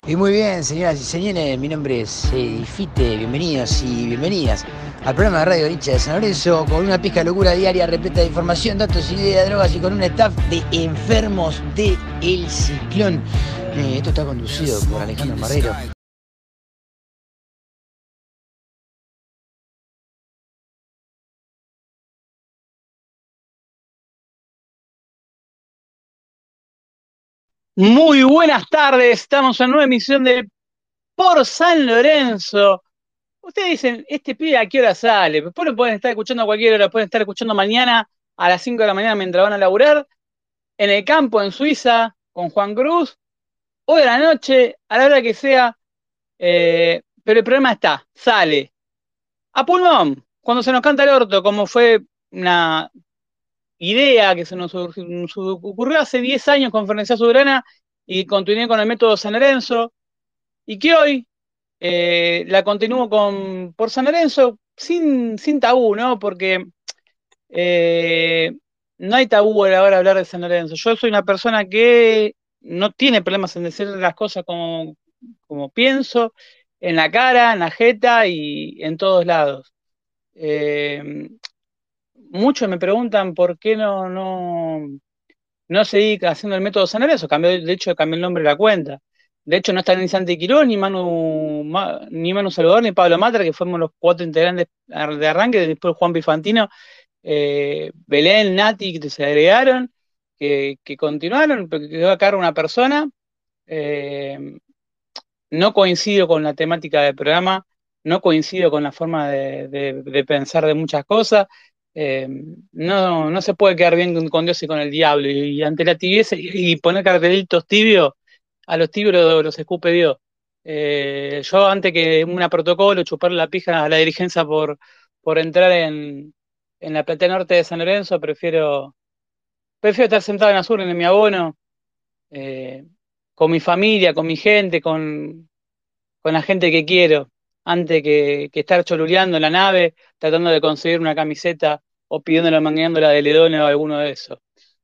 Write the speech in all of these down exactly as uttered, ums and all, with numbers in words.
Y muy bien, señoras y señores, mi nombre es eh, Ifite, bienvenidos y bienvenidas al programa de Radio Goricha de San Lorenzo, con una pizca de locura diaria repleta de información, datos, ideas, drogas y con un staff de enfermos de El Ciclón. Eh, esto está conducido por Alejandro Marrero. Muy buenas tardes, estamos en una nueva emisión de Por San Lorenzo. Ustedes dicen, ¿este pibe a qué hora sale? Después lo pueden estar escuchando a cualquier hora, pueden estar escuchando mañana a las cinco de la mañana mientras van a laburar, en el campo en Suiza, con Juan Cruz, o de la noche, a la hora que sea, eh, pero el problema está, sale a pulmón, cuando se nos canta el orto, como fue una idea que se nos, nos ocurrió hace diez años con Fernández Soberana y continué con el método San Lorenzo, y que hoy eh, la continúo con, por San Lorenzo sin, sin tabú, ¿no? Porque eh, no hay tabú a la hora de hablar de San Lorenzo. Yo soy una persona que no tiene problemas en decir las cosas como, como pienso, en la cara, en la jeta y en todos lados. Eh, Muchos me preguntan por qué no, no, no seguí haciendo el método San Lorenzo, cambió, de hecho cambié el nombre de la cuenta. De hecho no está ni Santi Quirós, ni Manu, Ma- ni Manu Salvador, ni Pablo Matra, que fuimos los cuatro integrantes de arranque, después Juan Pifantino, eh, Belén, Nati, que se agregaron, que, que continuaron, pero que quedó a cargo una persona. eh, no coincido con la temática del programa, no coincido con la forma de, de- de pensar de muchas cosas. eh, no, no se puede quedar bien con, con Dios y con el diablo. Y, y ante la tibieza y, y poner cartelitos tibios, a los tibios los, los escupe Dios. Eh, yo antes que una protocolo, chuparle la pija a la dirigencia por, por entrar en, en la platea norte de San Lorenzo, prefiero, prefiero estar sentado en Azul en mi abono, eh, con mi familia, con mi gente, con, con la gente que quiero, antes que, que estar choluleando en la nave, tratando de conseguir una camiseta o pidiéndola, mangueándola de Ledone o alguno de esos.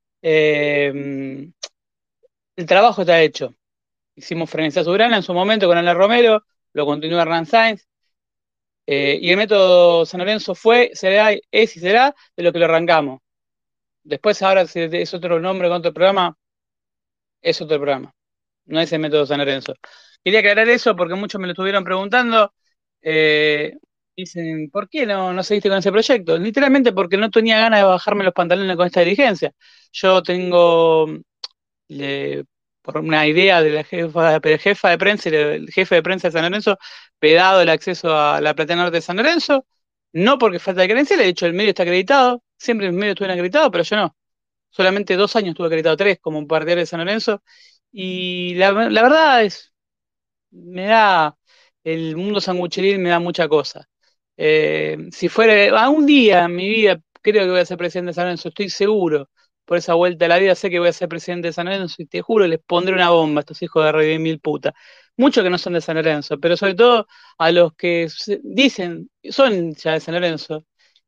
Eh, el trabajo está hecho. Hicimos Frenesia Soberana en su momento con Ana Romero, lo continúa Hernán Sainz, eh, y el método San Lorenzo fue, será, es y será de lo que lo arrancamos. Después, ahora, si es otro nombre con otro programa, es otro programa. No es el método San Lorenzo. Quería aclarar eso porque muchos me lo estuvieron preguntando. Eh, Dicen, ¿por qué no, no seguiste con ese proyecto? Literalmente porque no tenía ganas de bajarme los pantalones con esta dirigencia. Yo tengo, le- por una idea de la jefa, de jefa de prensa y el jefe de prensa de San Lorenzo, vedado el acceso a la Platea Norte de San Lorenzo, no porque falta de credenciales, de hecho el medio está acreditado, siempre el medio estuvo acreditado, pero yo no. Solamente dos años estuve acreditado, tres como partidario de San Lorenzo, y la, la verdad es, me da, el mundo sangucheril me da mucha cosa. Eh, si fuera, a un día en mi vida, creo que voy a ser presidente de San Lorenzo, estoy seguro. Por esa vuelta a la vida sé que voy a ser presidente de San Lorenzo y te juro, les pondré una bomba a estos hijos de rey de mil putas. Muchos que no son de San Lorenzo, pero sobre todo a los que se- dicen, son ya de San Lorenzo,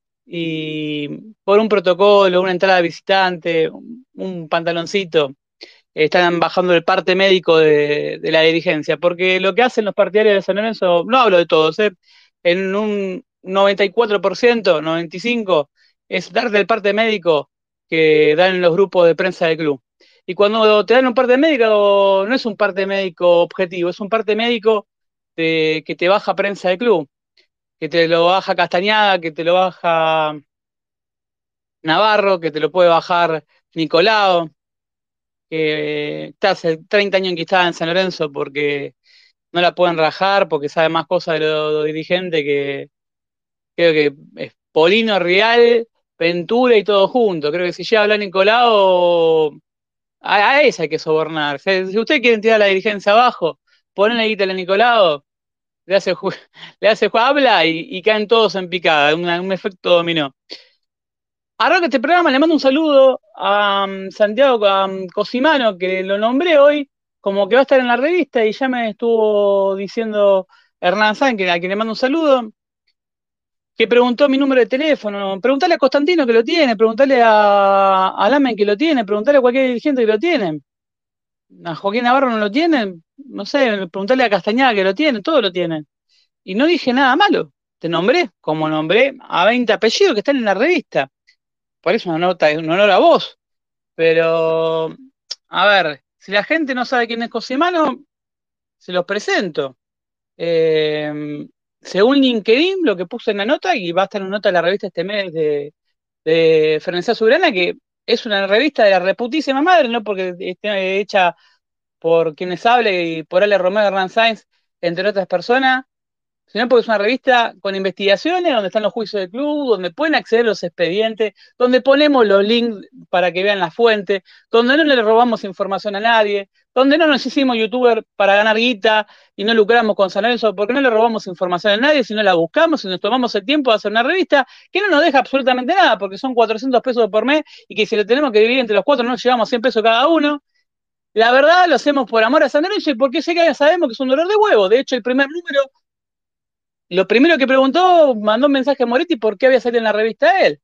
y por un protocolo, una entrada de visitante, un, un pantaloncito, están bajando el parte médico de, de la dirigencia, porque lo que hacen los partidarios de San Lorenzo, no hablo de todos, ¿eh? En un noventa y cuatro por ciento, noventa y cinco por ciento, es darte el parte médico que dan en los grupos de prensa del club. Y cuando te dan un parte médico, no es un parte médico objetivo, es un parte médico de- que te baja prensa del club, que te lo baja Castañeda, que te lo baja Navarro, que te lo puede bajar Nicolau, que está hace treinta años enquistada en San Lorenzo porque no la pueden rajar, porque sabe más cosas de los dirigentes que creo que es Polino, Real, Ventura y todo junto. Creo que si llega a hablar Nicolau, a, a esa hay que sobornar. Si, si usted quiere tirar la dirigencia abajo, ponle guita a Nicolau, le hace, ju- le hace ju- habla y, y caen todos en picada, un, un efecto dominó. Arranca este programa, le mando un saludo a um, Santiago a, um, Cosimano, que lo nombré hoy, como que va a estar en la revista, y ya me estuvo diciendo Hernán Sáenz, que- a quien le mando un saludo, que preguntó mi número de teléfono. Preguntale a Constantino que lo tiene, preguntale a, a Lamen que lo tiene, preguntale a cualquier dirigente que lo tiene. A Joaquín Navarro no lo tienen, no sé, preguntarle a Castañeda que lo tiene, todos lo tienen. Y no dije nada malo. Te nombré, como nombré a veinte apellidos que están en la revista. Por eso una nota, un honor a vos. Pero, a ver, si la gente no sabe quién es Cosimano, se los presento. Eh, Según LinkedIn, lo que puse en la nota, y va a estar en la nota de la revista este mes de, de Ferencia Soberana, que es una revista de la reputísima madre, no porque esté hecha por quienes hable y por Ale Romero Hernán Sáenz, entre otras personas, sino porque es una revista con investigaciones, donde están los juicios del club, donde pueden acceder a los expedientes, donde ponemos los links para que vean la fuente, donde no le robamos información a nadie, donde no nos hicimos youtuber para ganar guita y no lucramos con San Lorenzo, porque no le robamos información a nadie, sino la buscamos y nos tomamos el tiempo de hacer una revista que no nos deja absolutamente nada, porque son cuatrocientos pesos por mes y que si lo tenemos que dividir entre los cuatro nos llevamos cien pesos cada uno. La verdad lo hacemos por amor a San Lorenzo y porque sé que ya sabemos que es un dolor de huevo. De hecho, el primer número, lo primero que preguntó, mandó un mensaje a Moretti por qué había salido en la revista él.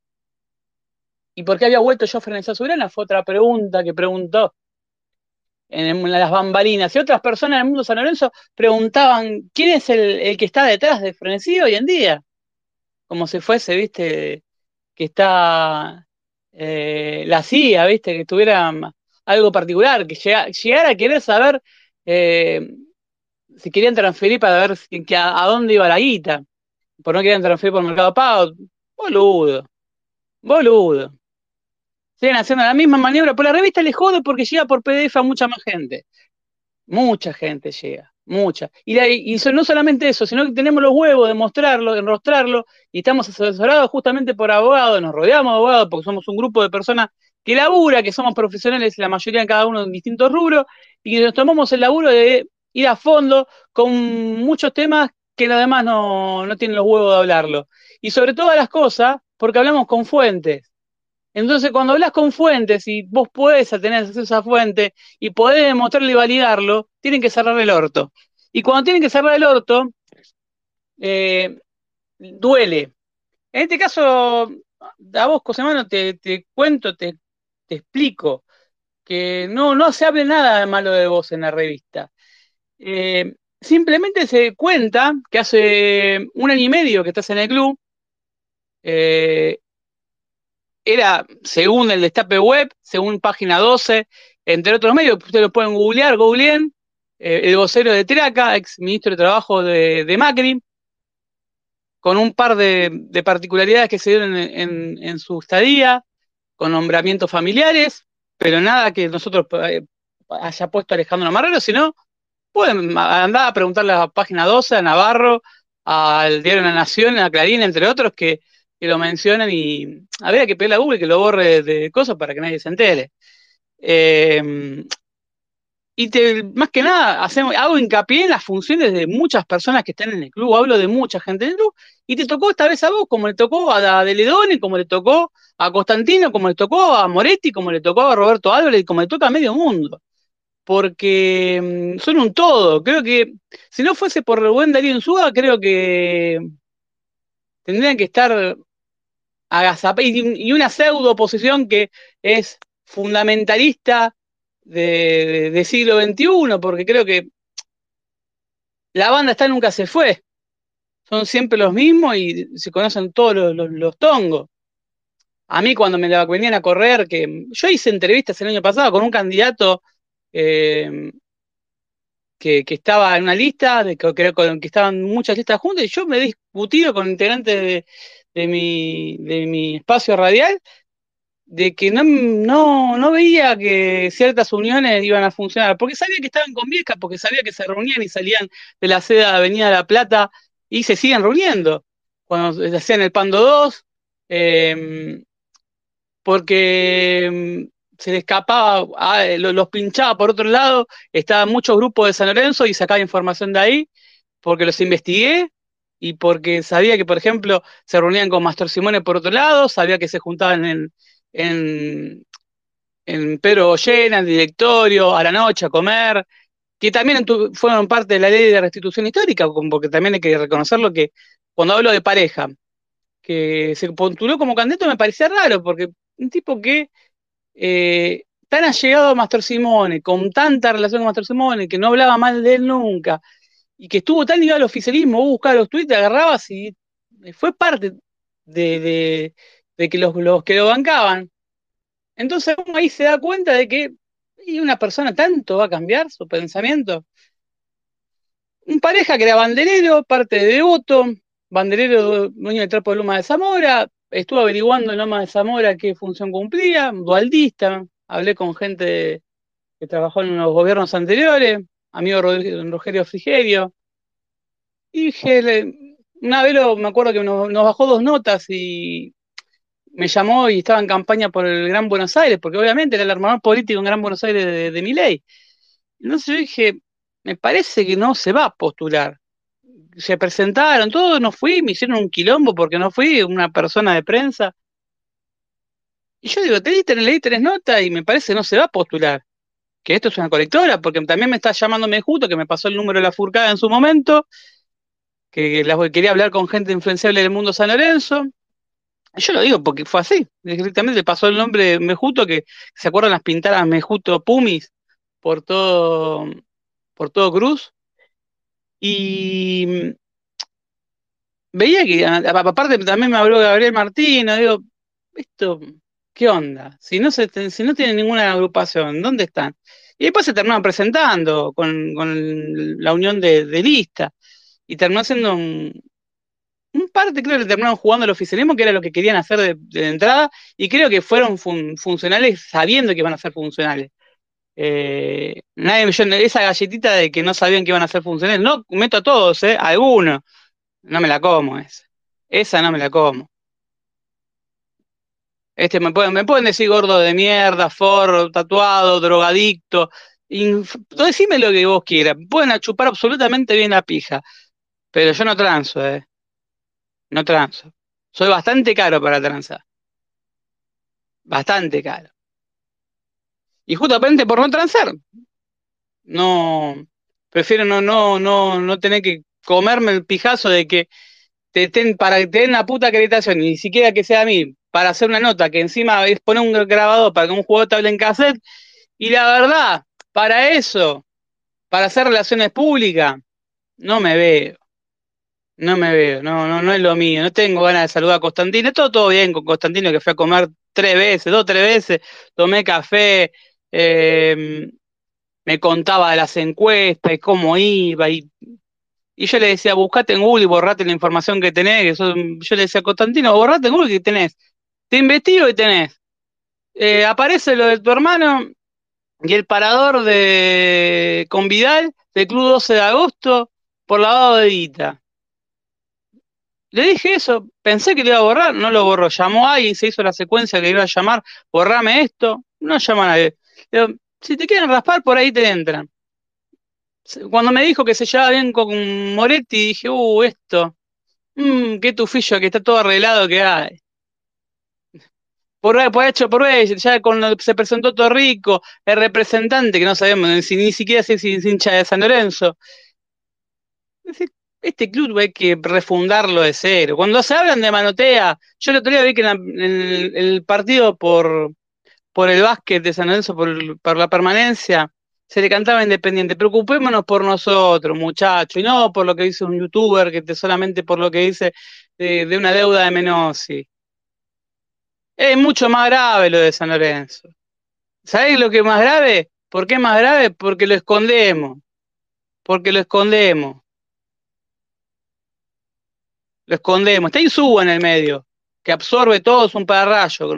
¿Y por qué había vuelto yo a Ferencia Soberana? Fue otra pregunta que preguntó en, en las bambalinas. Y otras personas del mundo de San Lorenzo preguntaban quién es el, el que está detrás de Frenesí hoy en día. Como si fuese, viste, que está eh, la C I A, viste, que tuviera algo particular, que llega, llegara a querer saber eh, si querían transferir para ver si, que a, a, dónde iba la guita. Por no querían transferir por Mercado Pago. Boludo, boludo. Siguen haciendo la misma maniobra. Por la revista les jode porque llega por P D F a mucha más gente. Mucha gente llega, mucha. Y, la, y no solamente eso, sino que tenemos los huevos de mostrarlo, de enrostrarlo, y estamos asesorados justamente por abogados, nos rodeamos de abogados porque somos un grupo de personas que labura, que somos profesionales, la mayoría en cada uno en distintos rubros, y que nos tomamos el laburo de ir a fondo con muchos temas que los demás no, no tienen los huevos de hablarlo. Y sobre todas las cosas, porque hablamos con fuentes. Entonces, cuando hablas con fuentes y vos podés tener acceso a esa fuente y podés demostrarlo y validarlo, tienen que cerrar el orto. Y cuando tienen que cerrar el orto, eh, duele. En este caso, a vos, Cosemano, te, te cuento, te, te explico que no, no se hable nada de malo de vos en la revista. Eh, Simplemente se cuenta que hace un año y medio que estás en el club, eh, era, según el Destape Web, según Página doce, entre otros medios, ustedes lo pueden googlear, googleen, eh, el vocero de Traca, ex ministro de Trabajo de, de Macri, con un par de, de particularidades que se dieron en, en, en, su estadía, con nombramientos familiares, pero nada que nosotros eh, haya puesto Alejandro Marrero, sino pueden andar a preguntarle a Página doce, a Navarro, al Diario de la Nación, a Clarín, entre otros, que, que lo mencionan y habría que pedirle a Google que lo borre de cosas para que nadie se entere. Eh, y te, más que nada, hacemos, hago hincapié en las funciones de muchas personas que están en el club, hablo de mucha gente en el club, y te tocó esta vez a vos, como le tocó a De Ledone, como le tocó a Constantino, como le tocó a Moretti, como le tocó a Roberto Álvarez, y como le toca a medio mundo. Porque mmm, son un todo. Creo que si no fuese por Rubén Darío Insúa, creo que tendrían que estar agazapados. Y, y una pseudo oposición que es fundamentalista de, de, de siglo veintiuno, porque creo que la banda está nunca se fue. Son siempre los mismos y se conocen todos los, los, los tongos. A mí cuando me la venían a correr, que yo hice entrevistas el año pasado con un candidato eh, que, que estaba en una lista, de, que, que, que estaban muchas listas juntas, y yo me he discutido con integrantes de, de, mi, de mi espacio radial de que no, no, no veía que ciertas uniones iban a funcionar, porque sabía que estaban con Viesca, porque sabía que se reunían y salían de la sede de Avenida La Plata y se siguen reuniendo. Cuando hacían el Pando dos, eh, porque mm, se le escapaba, ah, los, los pinchaba por otro lado, estaban muchos grupos de San Lorenzo y sacaba información de ahí, porque los investigué y porque sabía que, por ejemplo, se reunían con Mastor Simone por otro lado, sabía que se juntaban en, en, en Pedro Goyena, en el directorio, a la noche a comer, que también tu, fueron parte de la ley de restitución histórica, porque también hay que reconocerlo que cuando hablo de pareja, que se postuló como candidato me parecía raro, porque un tipo que eh, tan allegado a Mastro Simone, con tanta relación con Mastro Simone, que no hablaba mal de él nunca, y que estuvo tan ligado al oficialismo, vos buscabas los tweets, agarrabas y fue parte de, de, de que los, los que lo bancaban. Entonces uno ahí se da cuenta de que y una persona tanto va a cambiar su pensamiento. Un pareja que era banderero, parte de Devoto, banderero dueño del Trapo de Loma de Zamora, estuve averiguando en Loma de Zamora qué función cumplía, dualdista, hablé con gente que trabajó en los gobiernos anteriores, amigo Rogerio Frigerio, y dije, le, una vez lo, me acuerdo que nos, nos bajó dos notas y me llamó y estaba en campaña por el Gran Buenos Aires, porque obviamente era el armador político en Gran Buenos Aires de, de Milei. Entonces yo dije, me parece que no se va a postular. Se presentaron, todos, no fui, me hicieron un quilombo porque no fui una persona de prensa. Y yo digo, te diste, leí tres notas y me parece que no se va a postular. Que esto es una colectora, porque también me está llamando Mejuto, que me pasó el número de la Furcada en su momento, que la, quería hablar con gente influenciable del mundo San Lorenzo. Y yo lo digo porque fue así. Directamente le pasó el nombre de Mejuto, que se acuerdan las pintadas Mejuto Pumis por todo, por todo Cruz. Y veía que, aparte también me habló Gabriel Martino, digo, esto, ¿qué onda? Si no se, si no tienen ninguna agrupación, ¿dónde están? Y después se terminaron presentando con, con la unión de, de lista. Y terminó siendo un, un parte, creo que terminaron jugando el oficialismo, que era lo que querían hacer de, de entrada, y creo que fueron fun, funcionales sabiendo que iban a ser funcionales. Eh, nadie, yo, esa galletita de que no sabían que iban a ser funcionales, no meto a todos, eh, a algunos. No me la como esa. Esa no me la como. Este me pueden, me pueden decir gordo de mierda, forro, tatuado, drogadicto. Inf decime lo que vos quieras. Pueden chupar absolutamente bien la pija. Pero yo no transo, eh. No transo. Soy bastante caro para transar. Bastante caro. Y justamente por no transar. No. Prefiero no, no, no, no tener que comerme el pijazo de que te ten, para que te den la puta acreditación, ni siquiera que sea a mí, para hacer una nota, que encima es poner un grabador para que un jugador te hable en cassette, y la verdad, para eso, para hacer relaciones públicas, no me veo, no me veo, no, no, no es lo mío, no tengo ganas de saludar a Constantino, todo, todo bien con Constantino, que fue a comer tres veces, dos, tres veces, tomé café, eh, me contaba de las encuestas y cómo iba, y Y yo le decía, buscate en Google y borrate la información que tenés. Que sos- yo le decía, Constantino, borrate en Google que tenés. Te investigo y tenés. Eh, aparece lo de tu hermano y el parador de con Vidal del Club doce de agosto por lavado de guita. Le dije eso, pensé que le iba a borrar, no lo borró. Llamó a alguien, se hizo la secuencia que iba a llamar, borrame esto. No llama a nadie. Le digo, si te quieren raspar, por ahí te entran. Cuando me dijo que se llevaba bien con Moretti, dije, uh, esto. Mmm, qué tufillo, que está todo arreglado que hay. Por, por hecho, por B, ya cuando se presentó Torrico, el representante, que no sabemos ni, ni siquiera si es hincha de San Lorenzo. Este club hay que refundarlo de cero. Cuando se hablan de manotea, yo el otro día vi que en, la, en el, el, partido por, por el básquet de San Lorenzo, por, por la permanencia, se le cantaba Independiente. Preocupémonos por nosotros, muchachos, y no por lo que dice un youtuber, que te, solamente por lo que dice de, de una deuda de Menossi. Es mucho más grave lo de San Lorenzo. ¿Sabés lo que es más grave? ¿Por qué es más grave? Porque lo escondemos. Porque lo escondemos. Lo escondemos. Está Insúa en el medio, que absorbe todo, es un pararrayo.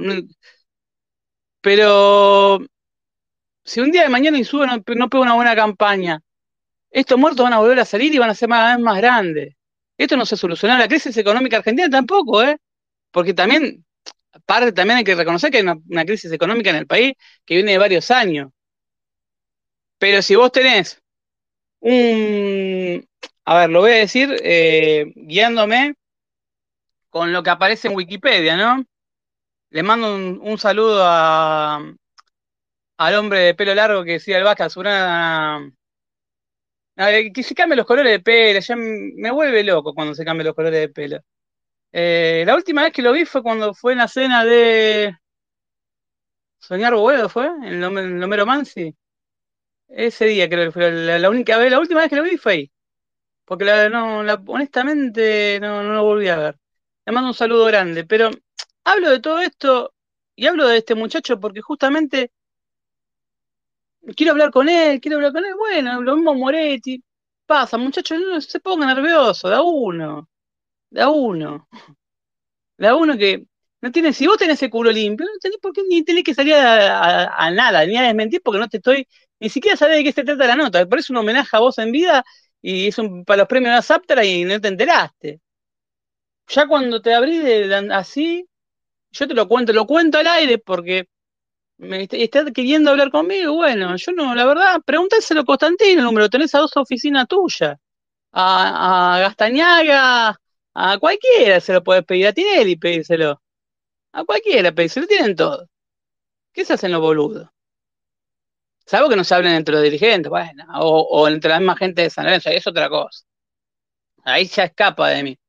Pero si un día de mañana Insúa no, no pega una buena campaña, estos muertos van a volver a salir y van a ser cada vez más grandes. Esto no se soluciona. La crisis económica argentina tampoco, ¿eh? Porque también, aparte, también hay que reconocer que hay una, una crisis económica en el país que viene de varios años. Pero si vos tenés un, a ver, lo voy a decir eh, guiándome con lo que aparece en Wikipedia, ¿no? Le mando un, un saludo a, al hombre de pelo largo que decía el Vaca, una, que se cambie los colores de pelo, ya me vuelve loco cuando se cambian los colores de pelo. Eh, la última vez que lo vi fue cuando fue en la cena de, Soñar Boedo fue, en Lom- en Lomero Mansi. Ese día creo que fue la, la única vez, la última vez que lo vi fue ahí. Porque la, no, la- honestamente no, no lo volví a ver. Le mando un saludo grande. Pero hablo de todo esto y hablo de este muchacho porque justamente quiero hablar con él, quiero hablar con él. Bueno, lo mismo Moretti. Pasa, muchacho, no se ponga nervioso, da uno, da uno. Da uno que no tiene, si vos tenés el culo limpio, no tenés por qué ni tenés que salir a, a- a nada, ni a desmentir porque no te estoy, ni siquiera sabés de qué se trata la nota. Por eso un homenaje a vos en vida y es un, para los premios Aptra y no te enteraste. Ya cuando te abrí de, de- así, yo te lo cuento, lo cuento al aire porque me est- estás queriendo hablar conmigo. Bueno, yo no, la verdad, preguntáselo a Constantino, el número, tenés a dos oficinas tuyas, a, a Gastañaga, a cualquiera se lo podés pedir, a Tinelli pedírselo. A cualquiera, pedírselo, tienen todo. ¿Qué se hacen los boludos? Salvo que no se hablen entre los dirigentes, bueno, o, o entre la misma gente de San Lorenzo, ahí es otra cosa. Ahí ya escapa de mí.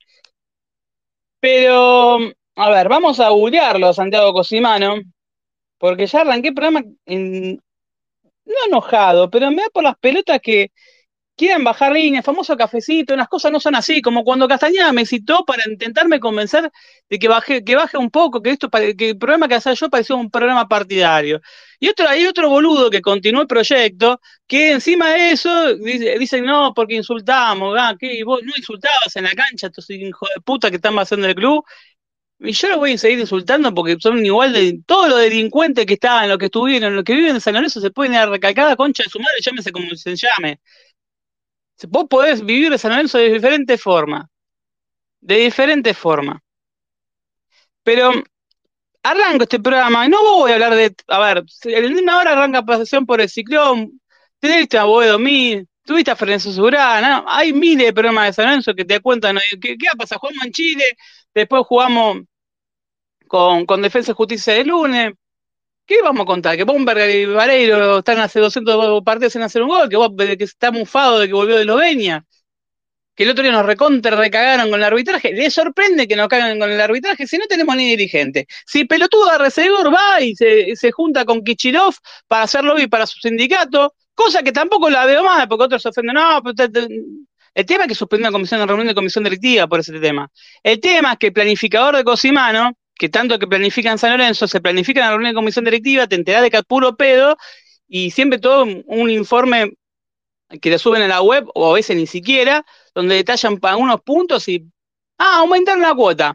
Pero, a ver, vamos a googlearlo a Santiago Cosimano, porque ya arranqué el programa en- no enojado, pero me da por las pelotas que quieran bajar líneas, famoso cafecito, las cosas no son así, como cuando Castañeda me citó para intentarme convencer de que baje, que baje un poco, que esto pare- que el programa que hacía yo parecía un programa partidario. Y otro, hay otro boludo que continuó el proyecto, que encima de eso dice, dicen no, porque insultamos, ah, ¿qué? Vos no insultabas en la cancha, estos hijos de puta que están haciendo el club. Y yo los voy a seguir insultando porque son igual de todos los delincuentes que estaban, los que estuvieron, los que viven en San Lorenzo se pueden ir a recalcada concha de su madre, llámese como se llame. Vos podés vivir de San Lorenzo de diferentes formas, de diferentes formas. Pero arranco este programa y no voy a hablar de, a ver, en una hora arranca Pasión por el Ciclón, tuviste a Boedo Mil, tuviste a Ferencio Surana, hay miles de programas de San Lorenzo que te cuentan, ¿no? ¿qué, qué pasa? Jugamos en Chile, después jugamos con, con Defensa y Justicia de lunes. ¿Qué vamos a contar? Que Bomberg y Vareiro están hace doscientos partidos sin hacer un gol, que, vos, que está mufado de que volvió de Eslovenia, que el otro día nos recontra recagaron con el arbitraje. ¿Les sorprende que nos cagan con el arbitraje si no tenemos ni dirigente? Si pelotudo de Arrecedor va y se, se junta con Kichirov para hacer lobby para su sindicato, cosa que tampoco la veo mal, porque otros se ofenden. No, pero te, te, el tema es que suspendió una comisión, una reunión de comisión directiva por ese tema. El tema es que el planificador de Cosimano, que tanto que planifica en San Lorenzo, se planifica en la reunión de comisión directiva, te enterás de que es puro pedo, y siempre todo un informe que le suben a la web, o a veces ni siquiera, donde detallan algunos puntos y, ah, aumentaron la cuota.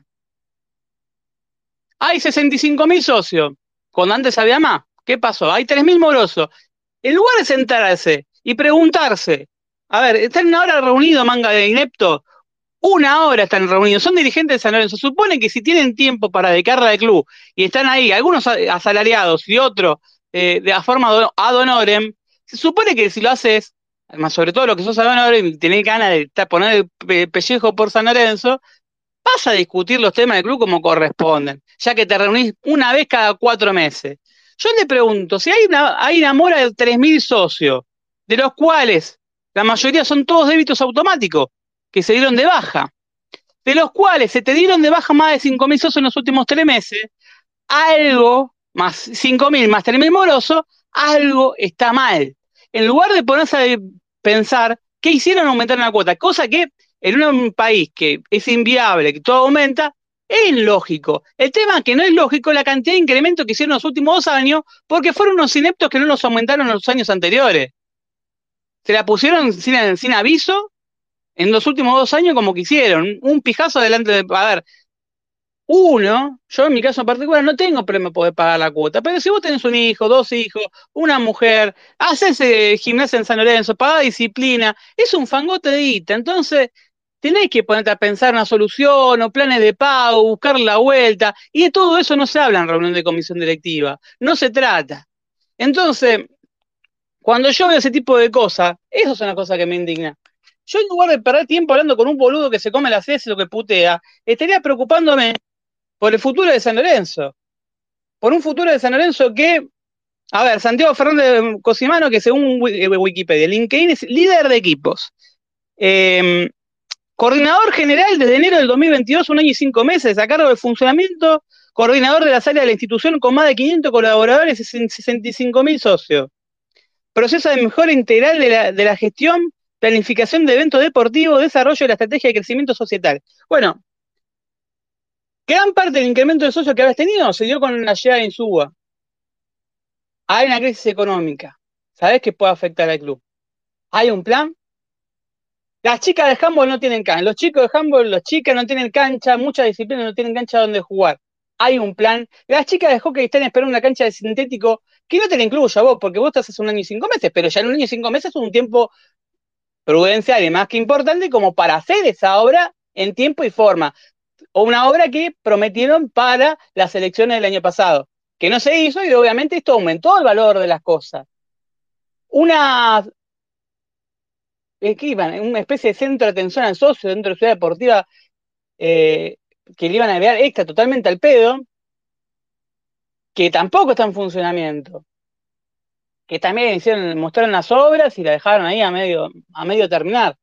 Hay sesenta y cinco mil socios, cuando antes había más. ¿Qué pasó? Hay tres mil morosos. En lugar de sentarse y preguntarse, a ver, están una hora reunidos, manga de inepto, una hora están reunidos, son dirigentes de San Lorenzo. Supone que si tienen tiempo para dedicarla al club y están ahí, algunos asalariados y otros eh, de la forma ad honorem, se supone que si lo haces, más sobre todo lo que sos ad honorem y tenés ganas de poner el pe pellejo por San Lorenzo, vas a discutir los temas del club como corresponden, ya que te reunís una vez cada cuatro meses. Yo le pregunto, si hay una, hay una mora de tres mil socios, de los cuales la mayoría son todos débitos automáticos, que se dieron de baja, de los cuales se te dieron de baja más de cinco mil socios en los últimos tres meses, algo, más cinco mil más tres mil morosos, algo está mal. En lugar de ponerse a pensar qué hicieron aumentar la cuota, cosa que en un país que es inviable, que todo aumenta, es ilógico. El tema es que no es lógico la cantidad de incremento que hicieron los últimos dos años, porque fueron unos ineptos que no los aumentaron en los años anteriores. Se la pusieron sin, sin aviso en los últimos dos años como quisieron. Un pijazo delante de... A ver, uno, yo en mi caso en particular no tengo problema poder pagar la cuota, pero si vos tenés un hijo, dos hijos, una mujer, haces eh, gimnasia en San Lorenzo, pagá disciplina, es un fangote de guita, entonces tenés que ponerte a pensar una solución o planes de pago, buscar la vuelta, y de todo eso no se habla en reunión de comisión directiva, no se trata. Entonces, cuando yo veo ese tipo de cosas, eso es una cosa que me indigna. Yo en lugar de perder tiempo hablando con un boludo que se come las heces o que putea, estaría preocupándome por el futuro de San Lorenzo, por un futuro de San Lorenzo que, a ver, Santiago Fernández Cosimano, que según Wikipedia, LinkedIn es líder de equipos, eh, coordinador general desde enero del dos mil veintidós, un año y cinco meses, a cargo del funcionamiento Coordinador de las áreas de la institución con más de quinientos colaboradores y sesenta y cinco mil socios. Proceso de mejora integral de la, de la gestión, planificación de eventos deportivos, desarrollo de la estrategia de crecimiento societal. Bueno, gran parte del incremento de socios que habías tenido se dio con la llegada de Insúa. Hay una crisis económica. ¿Sabés qué puede afectar al club? ¿Hay un plan? Las chicas de handball no tienen cancha. Los chicos de handball, las chicas no tienen cancha, muchas disciplinas no tienen cancha donde jugar. Hay un plan. Las chicas de hockey están esperando una cancha de sintético que no te la incluya vos, porque vos estás hace un año y cinco meses, pero ya en un año y cinco meses es un tiempo prudencial y más que importante como para hacer esa obra en tiempo y forma. O una obra que prometieron para las elecciones del año pasado, que no se hizo y obviamente esto aumentó el valor de las cosas. Una, ¿qué iban? Una especie de centro de atención al socio dentro de Ciudad Deportiva eh, que le iban a agregar extra totalmente al pedo, que tampoco está en funcionamiento, que también hicieron, mostraron las obras y la dejaron ahí a medio, a medio terminar.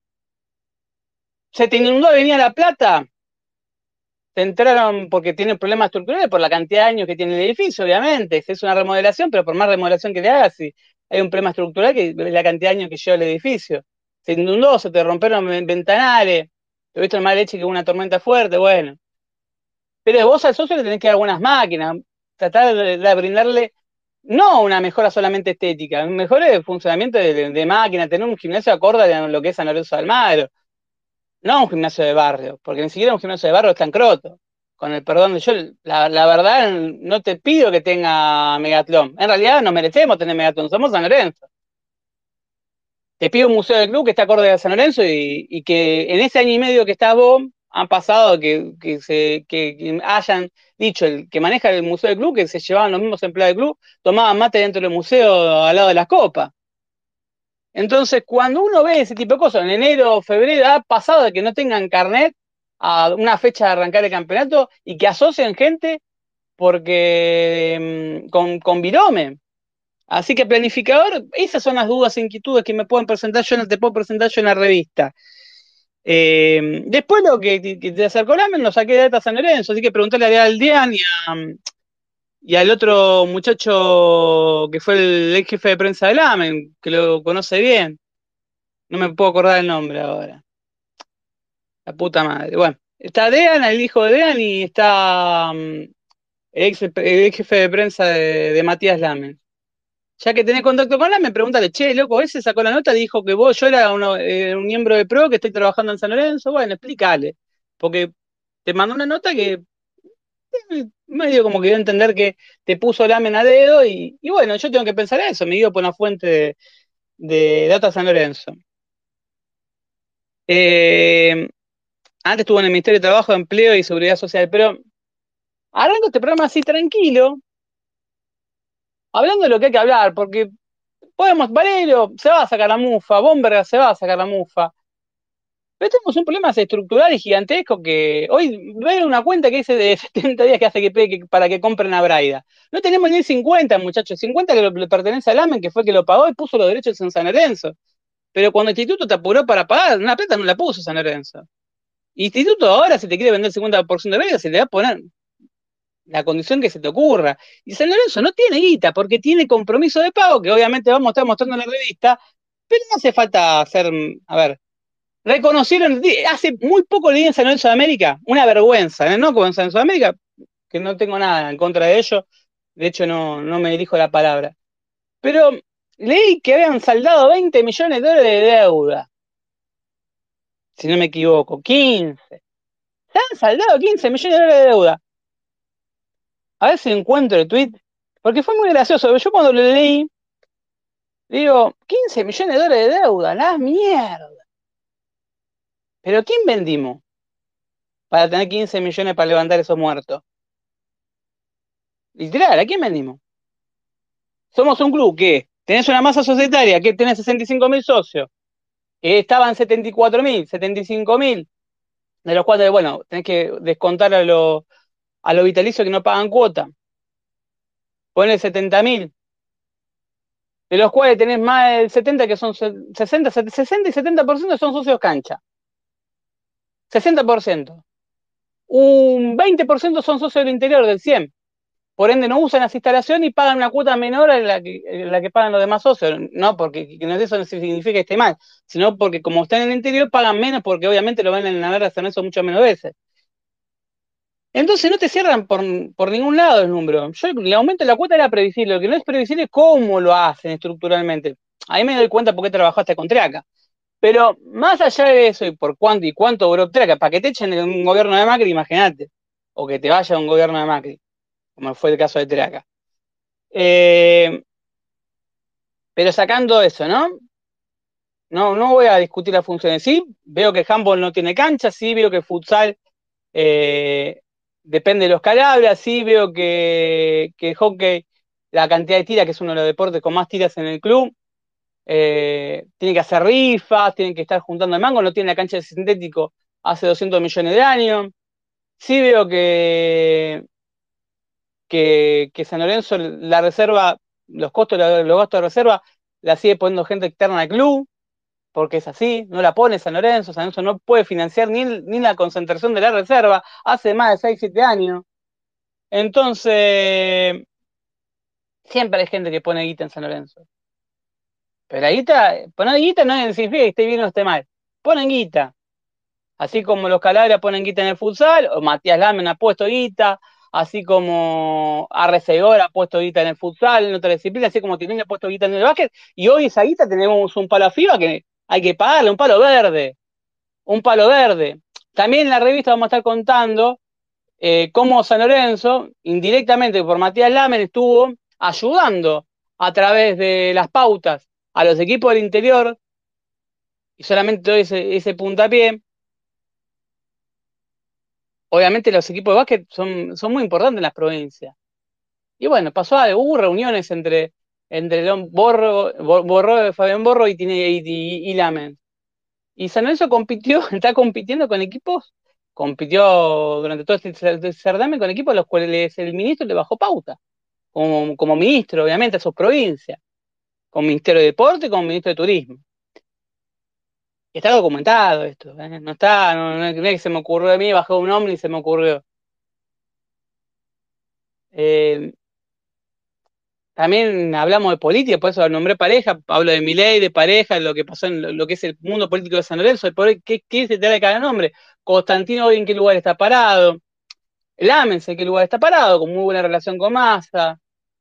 Se te inundó Avenida La Plata, se entraron porque tienen problemas estructurales por la cantidad de años que tiene el edificio, obviamente. Es una remodelación, pero por más remodelación que le hagas, si hay un problema estructural, que es la cantidad de años que lleva el edificio. Se inundó, se te rompieron ventanales, tuviste más leche que una tormenta fuerte, bueno. Pero vos al socio le tenés que dar algunas máquinas, tratar de, de brindarle no una mejora solamente estética, un mejor funcionamiento de, de máquina, tener un gimnasio acorde a lo que es San Lorenzo de Almagro. No un gimnasio de barrio, porque ni siquiera un gimnasio de barrio es tan croto. Con el perdón de yo, la, la verdad, no te pido que tenga Megatlón. En realidad no merecemos tener Megatlón, somos San Lorenzo. Te pido un museo del club que está acorde a San Lorenzo y, y que en ese año y medio que estás vos, han pasado que, que, se, que, que hayan dicho el que maneja el museo del club, que se llevaban los mismos empleados del club, tomaban mate dentro del museo al lado de las copas. Entonces, cuando uno ve ese tipo de cosas, en enero o febrero, ha pasado de que no tengan carnet a una fecha de arrancar el campeonato y que asocien gente porque mm, con, con virome. Así que planificador, esas son las dudas e inquietudes que me pueden presentar, yo no te puedo presentar yo en la revista. Eh, después lo que, que te acercó Lamen lo saqué de Data San Lorenzo, así que preguntarle a Aldean y, a, y al otro muchacho que fue el ex jefe de prensa de Lamen, que lo conoce bien. No me puedo acordar el nombre ahora. La puta madre. Bueno, está Dean, el hijo de Dean, y está um, el, ex, el ex jefe de prensa de, de Matías Lamen. Ya que tenés contacto con Lamen, pregúntale, che, loco, ese sacó la nota, dijo que vos, yo era uno, eh, un miembro de Pro, que estoy trabajando en San Lorenzo. Bueno, explícale. Porque te mandó una nota que eh, medio como que dio a entender que te puso Lamen a dedo, y, y bueno, yo tengo que pensar eso, me digo por una fuente de, de Data San Lorenzo. Eh, Antes estuvo en el Ministerio de Trabajo, Empleo y Seguridad Social, pero arranco este programa así tranquilo, hablando de lo que hay que hablar, porque podemos, Valero se va a sacar la mufa, Bomberga se va a sacar la mufa, pero tenemos un problema estructural y gigantesco que hoy veo una cuenta que dice de setenta días que hace que, que para que compren a Braida. No tenemos ni cincuenta, muchachos, cincuenta que le pertenece al AMEN, que fue que lo pagó y puso los derechos en San Lorenzo. Pero cuando el instituto te apuró para pagar, una plata no la puso San Lorenzo. Instituto ahora, si te quiere vender el cincuenta por ciento de Braida, se le va a poner la condición que se te ocurra. Y San Lorenzo no tiene guita porque tiene compromiso de pago, que obviamente vamos a estar mostrando en la revista, pero no hace falta hacer, a ver, reconocieron, hace muy poco leí en San Lorenzo de América, una vergüenza, ¿no? Como en San Lorenzo de América, que no tengo nada en contra de ello, de hecho no, no me dirijo la palabra, pero leí que habían saldado veinte millones de dólares de deuda, si no me equivoco, quince. Se han saldado quince millones de dólares de deuda. A ver si encuentro el tweet, porque fue muy gracioso. Yo cuando lo leí, digo, quince millones de dólares de deuda, la mierda. ¿Pero quién vendimos para tener quince millones para levantar esos muertos? Literal, ¿a quién vendimos? Somos un club que tenés una masa societaria que tenés sesenta y cinco mil socios, que estaban setenta y cuatro mil, setenta y cinco mil, de los cuales, bueno, tenés que descontar a los a lo vitalicios que no pagan cuota. Ponle setenta mil, de los cuales tenés más del setenta que son sesenta, sesenta y setenta por ciento son socios cancha. sesenta por ciento. un veinte por ciento son socios del interior, del cien por ciento. Por ende, no usan las instalaciones y pagan una cuota menor a la que, a la que pagan los demás socios. No porque no, eso no significa que esté mal, sino porque como están en el interior pagan menos porque obviamente lo ven en la verga San Lorenzo muchas menos veces. Entonces no te cierran por, por ningún lado el número. Yo, el aumento de la cuota era previsible. Lo que no es previsible es cómo lo hacen estructuralmente. Ahí me doy cuenta por qué trabajaste con Triaca. Pero más allá de eso, y por cuánto y cuánto duró Triaca, para que te echen de un gobierno de Macri, imagínate. O que te vaya a un gobierno de Macri, como fue el caso de Triaca. Eh, pero sacando eso, ¿no? No, no voy a discutir las funciones. Sí, veo que el handball no tiene cancha, sí, veo que el futsal eh, depende de los calabres, sí, veo que, que el hockey, la cantidad de tiras, que es uno de los deportes con más tiras en el club, eh, tiene que hacer rifas, tienen que estar juntando el mango, no tiene la cancha de sintético hace doscientos millones de años. Sí veo que, que, que San Lorenzo, la reserva, los costos, los gastos de reserva, la sigue poniendo gente externa al club, porque es así, no la pone San Lorenzo, San Lorenzo no puede financiar ni, ni la concentración de la reserva hace más de seis, siete años. Entonces, siempre hay gente que pone guita en San Lorenzo. Pero la guita, poner guita no significa que esté bien o esté mal. Ponen guita. Así como los Calabria ponen guita en el futsal, o Matías Lamen ha puesto guita, así como Arrecedor ha puesto guita en el futsal, en otra disciplina, así como Tinelli ha puesto guita en el básquet, y hoy esa guita tenemos un palo a FIBA que hay que pagarle, un palo verde. Un palo verde. También en la revista vamos a estar contando eh, cómo San Lorenzo, indirectamente por Matías Lamen, estuvo ayudando a través de las pautas a los equipos del interior, y solamente doy ese, ese puntapié. Obviamente los equipos de básquet son, son muy importantes en las provincias. Y bueno, pasó algo, hubo reuniones entre, entre Don Borro, Borro, Fabián Borro y, y, y, y Lamen. Y San Lorenzo compitió, está compitiendo con equipos, compitió durante todo este certamen con equipos a los cuales el ministro le bajó pauta, como, como ministro, obviamente, a sus provincias, como Ministerio de Deporte, como Ministro de Turismo. Y está documentado esto, ¿eh? No está, no, no, no es que se me ocurrió a mí, bajó un hombre y se me ocurrió. Eh, También hablamos de política, por eso nombré pareja, hablo de Milei, de pareja, lo que pasó en lo, lo que es el mundo político de San Lorenzo, ¿qué, qué se trae de cada nombre? Constantino hoy en qué lugar está parado, Lamens en qué lugar está parado, con muy buena relación con Massa,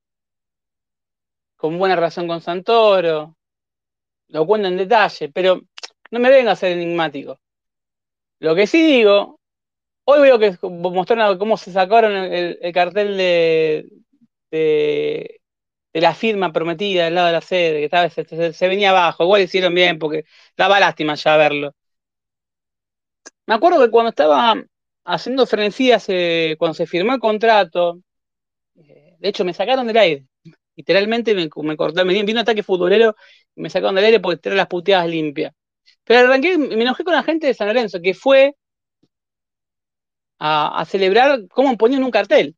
con buena relación con Santoro, lo cuento en detalle, pero no me venga a ser enigmático. Lo que sí digo, hoy veo que mostraron cómo se sacaron el, el cartel de, de de la firma prometida al lado de la sede, que estaba, se, se, se venía abajo, igual hicieron bien porque daba lástima ya verlo. Me acuerdo que cuando estaba haciendo frenesí hace, cuando se firmó el contrato, eh, de hecho me sacaron del aire, literalmente me, me cortaron, me vino un ataque futbolero y me sacaron del aire porque tenía las puteadas limpias. Pero arranqué, me enojé con la gente de San Lorenzo, que fue a, a celebrar cómo ponían un cartel.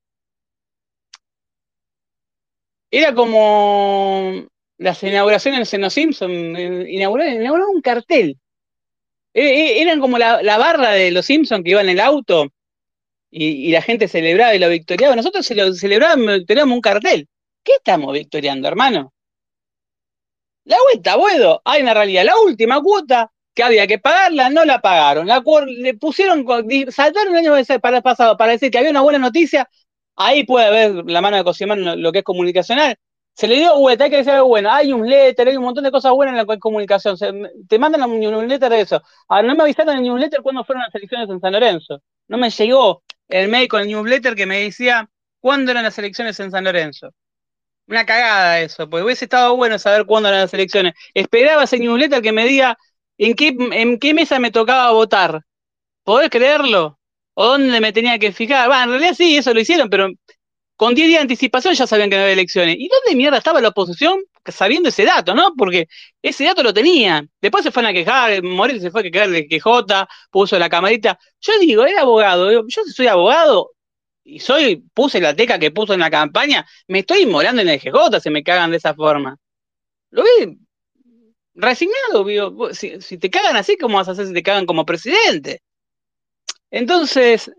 Era como las inauguraciones en Los Simpsons, inauguraron, inauguraron un cartel. Eran como la, la barra de los Simpsons que iba en el auto y, y la gente celebraba y lo victoriaba. Nosotros se lo celebrábamos, victoriábamos un cartel. ¿Qué estamos victoriando, hermano? La vuelta, Buedo. Hay una realidad. La última cuota que había que pagarla, no la pagaron. La, le pusieron, saltaron el año pasado para decir que había una buena noticia. Ahí puede haber la mano de Cosimán lo que es comunicacional. Se le dio vuelta, hay que decir algo bueno. Hay un newsletter, hay un montón de cosas buenas en la comunicación. Se, te mandan un newsletter de eso. Ahora, no me avisaron en el newsletter cuándo fueron las elecciones en San Lorenzo. No me llegó el mail con el newsletter que me decía cuándo eran las elecciones en San Lorenzo. Una cagada eso, porque hubiese estado bueno saber cuándo eran las elecciones. Esperaba ese newsletter que me diga en qué, en qué mesa me tocaba votar. ¿Podés creerlo? ¿O dónde me tenía que fijar? Bueno, en realidad sí, eso lo hicieron, pero con diez días de anticipación ya sabían que no había elecciones. ¿Y dónde mierda estaba la oposición sabiendo ese dato, no? Porque ese dato lo tenían. Después se fueron a quejar, Morel se fue a quejar de quejota, puso la camarita. Yo digo, era abogado, yo soy abogado y soy, puse la teca que puso en la campaña, me estoy inmolando en el G J, se me cagan de esa forma. Lo vi resignado, digo, si, si te cagan así, ¿cómo vas a hacer si te cagan como presidente? Entonces,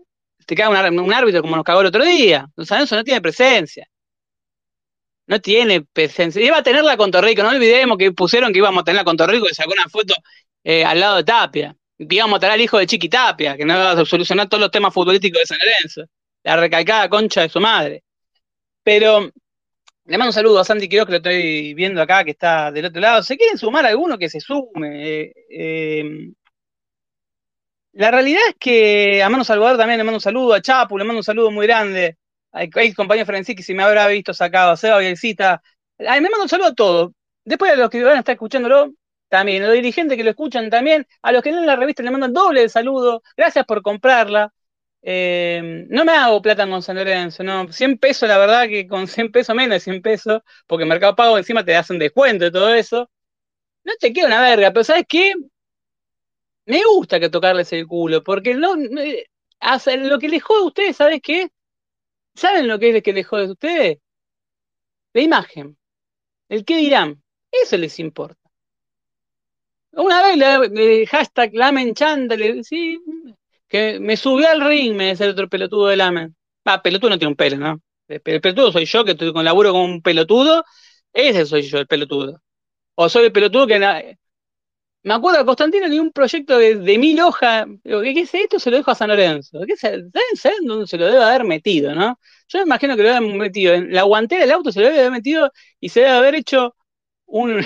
te caga un, un árbitro como nos cagó el otro día. San Lorenzo no tiene presencia. No tiene presencia. Iba a tenerla con Torrico, no olvidemos que pusieron que íbamos a tenerla con Torrico, que sacó una foto eh, al lado de Tapia. Que íbamos a tener al hijo de Chiqui Tapia, que no iba a solucionar todos los temas futbolísticos de San Lorenzo. La recalcada concha de su madre. Pero le mando un saludo a Santi Quiroz, que lo estoy viendo acá, que está del otro lado. ¿Se quieren sumar alguno que se sume? Eh, eh, la realidad es que a Mano Salvador también le mando un saludo, a Chapu le mando un saludo muy grande, al ex compañero Francisco, que si me habrá visto sacado, a Seba Bielcita. Ay, me mando un saludo a todos. Después a los que van a estar escuchándolo, también, a los dirigentes que lo escuchan también, a los que leen la revista le mando el doble de saludo, gracias por comprarla. Eh, no me hago plata con San Lorenzo, no, cien pesos, la verdad que con cien pesos, menos de cien pesos, porque Mercado Pago encima te hacen descuento y todo eso, no te queda una verga, pero ¿sabes qué? Me gusta que tocarles el culo, porque no, no hace, lo que les jode a ustedes, ¿sabes qué? ¿Saben lo que es lo que les jode a ustedes? La imagen, el qué dirán, eso les importa. Una vez, la, el hashtag Lamen Chanta, le, sí, que me subió al ring, me decía el otro pelotudo de Lamen. Ah, pelotudo no tiene un pelo, ¿no? El pelotudo soy yo, que estoy con laburo con un pelotudo, ese soy yo, el pelotudo. O soy el pelotudo que... Me acuerdo que Constantino tenía un proyecto de, de mil hojas. Digo, ¿qué, qué es esto? Se lo dejo a San Lorenzo. ¿Qué se, ¿Saben, saben dónde se lo debe haber metido, no? Yo me imagino que lo debe haber metido en la guantera del auto, se lo debe haber metido y se debe haber hecho un,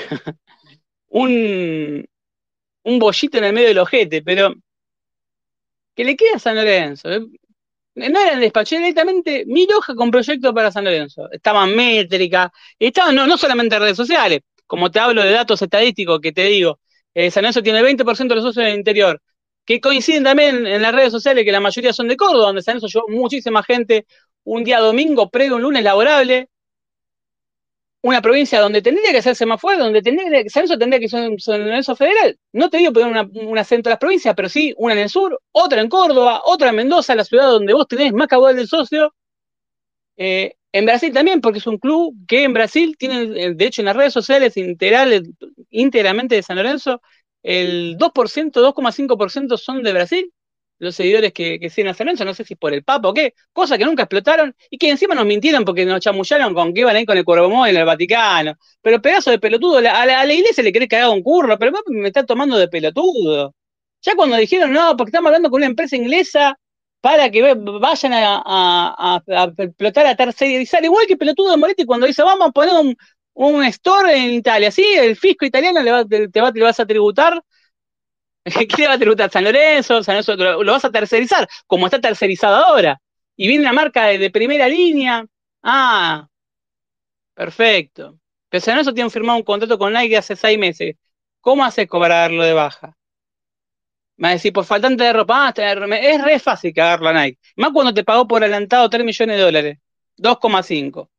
un, un bollito en el medio del ojete, pero que le quede a San Lorenzo. ¿Eh? No era el despacho, era directamente mil hojas con proyectos para San Lorenzo. Estaban métricas, estaban no, no solamente en redes sociales, como te hablo de datos estadísticos que te digo, eh, San Lorenzo tiene el veinte por ciento de los socios en el interior, que coinciden también en las redes sociales, que la mayoría son de Córdoba, donde San Lorenzo llevó muchísima gente un día domingo, previo un lunes laborable, una provincia donde tendría que hacerse más fuerte, donde tendría que, San Lorenzo tendría que ser un San Lorenzo federal. No te digo poner una, un acento a las provincias, pero sí una en el sur, otra en Córdoba, otra en Mendoza, la ciudad donde vos tenés más caudal del socio. Eh, en Brasil también, porque es un club que en Brasil tiene, de hecho, en las redes sociales integrales, íntegramente de San Lorenzo, el dos por ciento, dos coma cinco por ciento son de Brasil, los seguidores que, que siguen a San Lorenzo, no sé si por el Papa o qué, cosa que nunca explotaron y que encima nos mintieron porque nos chamullaron con que iban ahí con el Cuervo Móvil en el Vaticano. Pero pedazo de pelotudo, a la, a la iglesia le querés que haga un curro, pero me está tomando de pelotudo. Ya cuando dijeron, no, porque estamos hablando con una empresa inglesa para que vayan a, a, a, a explotar, a tercerizar, igual que pelotudo de Moretti cuando dice, vamos a poner un, un store en Italia, ¿sí? El fisco italiano le va, te, te, va, te vas a tributar. ¿Qué le va a tributar? San Lorenzo, San Lorenzo lo, lo vas a tercerizar, como está tercerizado ahora. Y viene una marca de, de primera línea. Ah, perfecto. Pero San Lorenzo tiene firmado un contrato con Nike hace seis meses. ¿Cómo haces para darlo de baja? Me va a decir, por faltante de ropa, ah, es re fácil cagarlo a Nike. Más cuando te pagó por adelantado tres millones de dólares. dos coma cinco.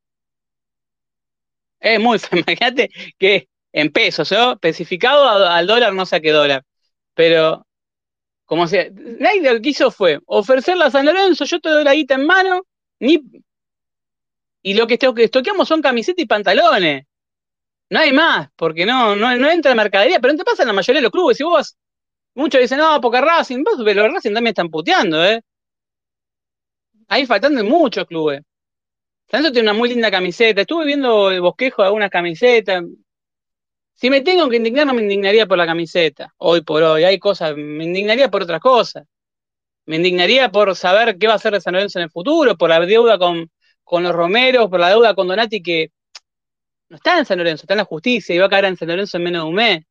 Es muy fácil. Imagínate que en pesos, ¿no? Especificado al dólar, no sé a qué dólar. Pero, como sea, Nike lo que hizo fue ofrecerla a San Lorenzo, yo te doy la guita en mano, ni, y lo que estoqueamos son camisetas y pantalones. No hay más, porque no, no, no entra mercadería, pero no te pasa en la mayoría de los clubes. Si vos, muchos dicen, no, porque Racing, pero Racing también están puteando, ¿eh? Ahí faltando en muchos clubes. San Lorenzo tiene una muy linda camiseta. Estuve viendo el bosquejo de algunas camisetas. Si me tengo que indignar, no me indignaría por la camiseta. Hoy por hoy. Hay cosas. Me indignaría por otras cosas. Me indignaría por saber qué va a hacer de San Lorenzo en el futuro, por la deuda con, con los Romeros, por la deuda con Donati, que no está en San Lorenzo, está en la justicia y va a caer en San Lorenzo en menos de un mes.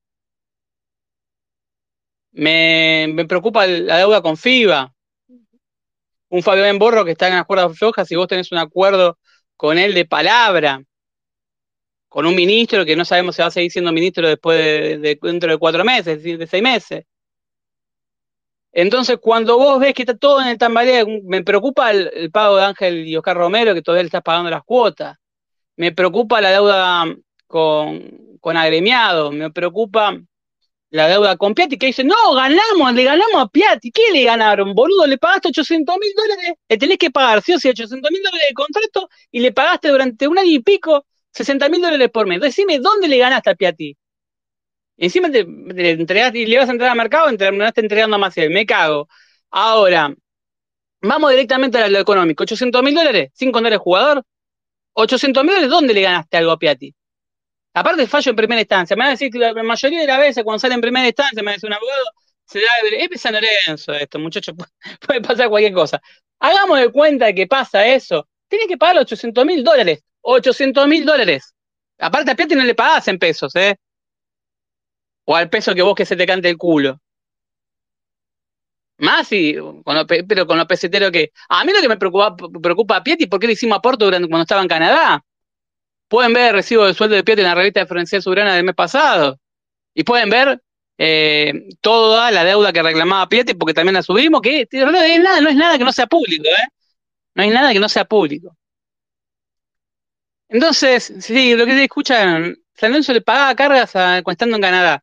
Me, me preocupa la deuda con FIBA. Un Fabián Borro que está en las cuerdas flojas y vos tenés un acuerdo con él de palabra, con un ministro que no sabemos si va a seguir siendo ministro después de, de dentro de cuatro meses, de seis meses. Entonces, cuando vos ves que está todo en el tambaleo, me preocupa el, el pago de Ángel y Oscar Romero, que todavía le estás pagando las cuotas. Me preocupa la deuda con, con agremiados, me preocupa la deuda con Piatti, que dice, no, ganamos, le ganamos a Piatti. ¿Qué le ganaron, boludo? Le pagaste ochocientos mil dólares, le tenés que pagar, sí o sí, ochocientos mil dólares de contrato y le pagaste durante un año y pico sesenta mil dólares por mes. Decime, ¿dónde le ganaste a Piatti? Encima te, te entregaste y le vas a entregar al mercado, terminaste entregando a Maciel. Me cago. Ahora, Vamos directamente a lo económico. ochocientos mil dólares, cinco dólares jugador. ochocientos mil dólares, ¿dónde le ganaste algo a Piatti? Aparte, fallo en primera instancia. Me van a decir que la mayoría de las veces cuando sale en primera instancia, me dice un abogado, se da, es San Lorenzo esto, muchachos, puede pasar cualquier cosa. Hagamos de cuenta de que pasa eso. Tienes que pagar ochocientos mil dólares. ochocientos mil dólares. Aparte a Piatti no le pagás en pesos, ¿eh? O al peso que vos que se te cante el culo. Más y con lo, pero con lo pesetero que. A mí lo que me preocupa, preocupa a Piatti, ¿por qué le hicimos aporte durante cuando estaba en Canadá? Pueden ver el recibo de sueldo de Piatti en la revista de Florencia Soberana del mes pasado. Y pueden ver eh, toda la deuda que reclamaba Piatti, porque también la subimos, que no es nada, no es nada que no sea público, ¿eh? No hay nada que no sea público. Entonces, sí, lo que se escuchan, San Lorenzo le pagaba cargas a, estando en Canadá.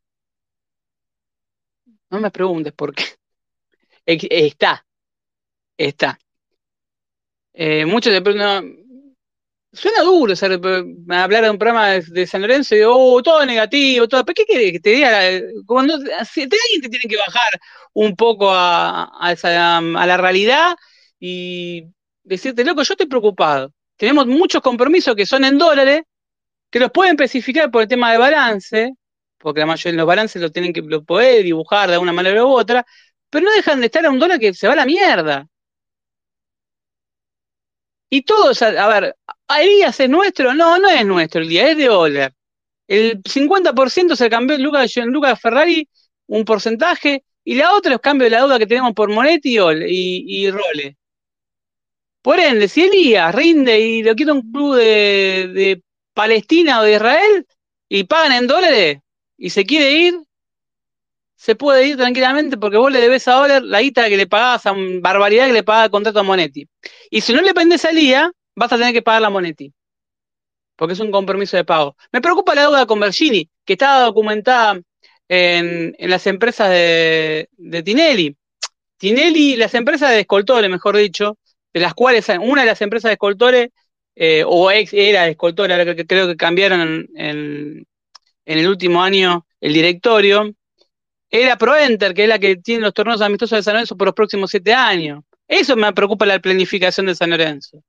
No me preguntes por qué. Está, está. Eh, muchos de no, suena duro, o sea, hablar de un programa de, de San Lorenzo y oh, todo negativo, todo. ¿Pero qué querés que te diga? Cuando si, te, alguien te tiene que bajar un poco a, a, esa, a la realidad y decirte, loco, yo estoy preocupado. Tenemos muchos compromisos que son en dólares, que los pueden especificar por el tema de balance, porque la mayoría de los balances lo tienen que lo poder dibujar de alguna manera u otra, pero no dejan de estar a un dólar que se va a la mierda. Y todos, a, a ver, ¿Elías es nuestro? No, no es nuestro el día, es de Oler. El cincuenta por ciento se cambió en Luca, en Luca Ferrari, un porcentaje, y la otra es cambio de la deuda que tenemos por Monetti y, Ole, y, y Role. Por ende, si Elías rinde y lo quiere un club de, de Palestina o de Israel y pagan en dólares y se quiere ir, se puede ir tranquilamente porque vos le debes a Oler la guita que le pagabas, a barbaridad que le pagaba el contrato a Monetti. Y si no le pendes a Elías, vas a tener que pagar la Monetti, porque es un compromiso de pago. Me preocupa la deuda con Bergini, que está documentada en, en las empresas de, de Tinelli. Tinelli, las empresas de Escoltore, mejor dicho, de las cuales una de las empresas de Escoltore, eh, o ex era de Escoltore, ahora que creo que cambiaron en, en, en el último año el directorio, era ProEnter, que es la que tiene los torneos amistosos de San Lorenzo por los próximos siete años. Eso me preocupa la planificación de San Lorenzo.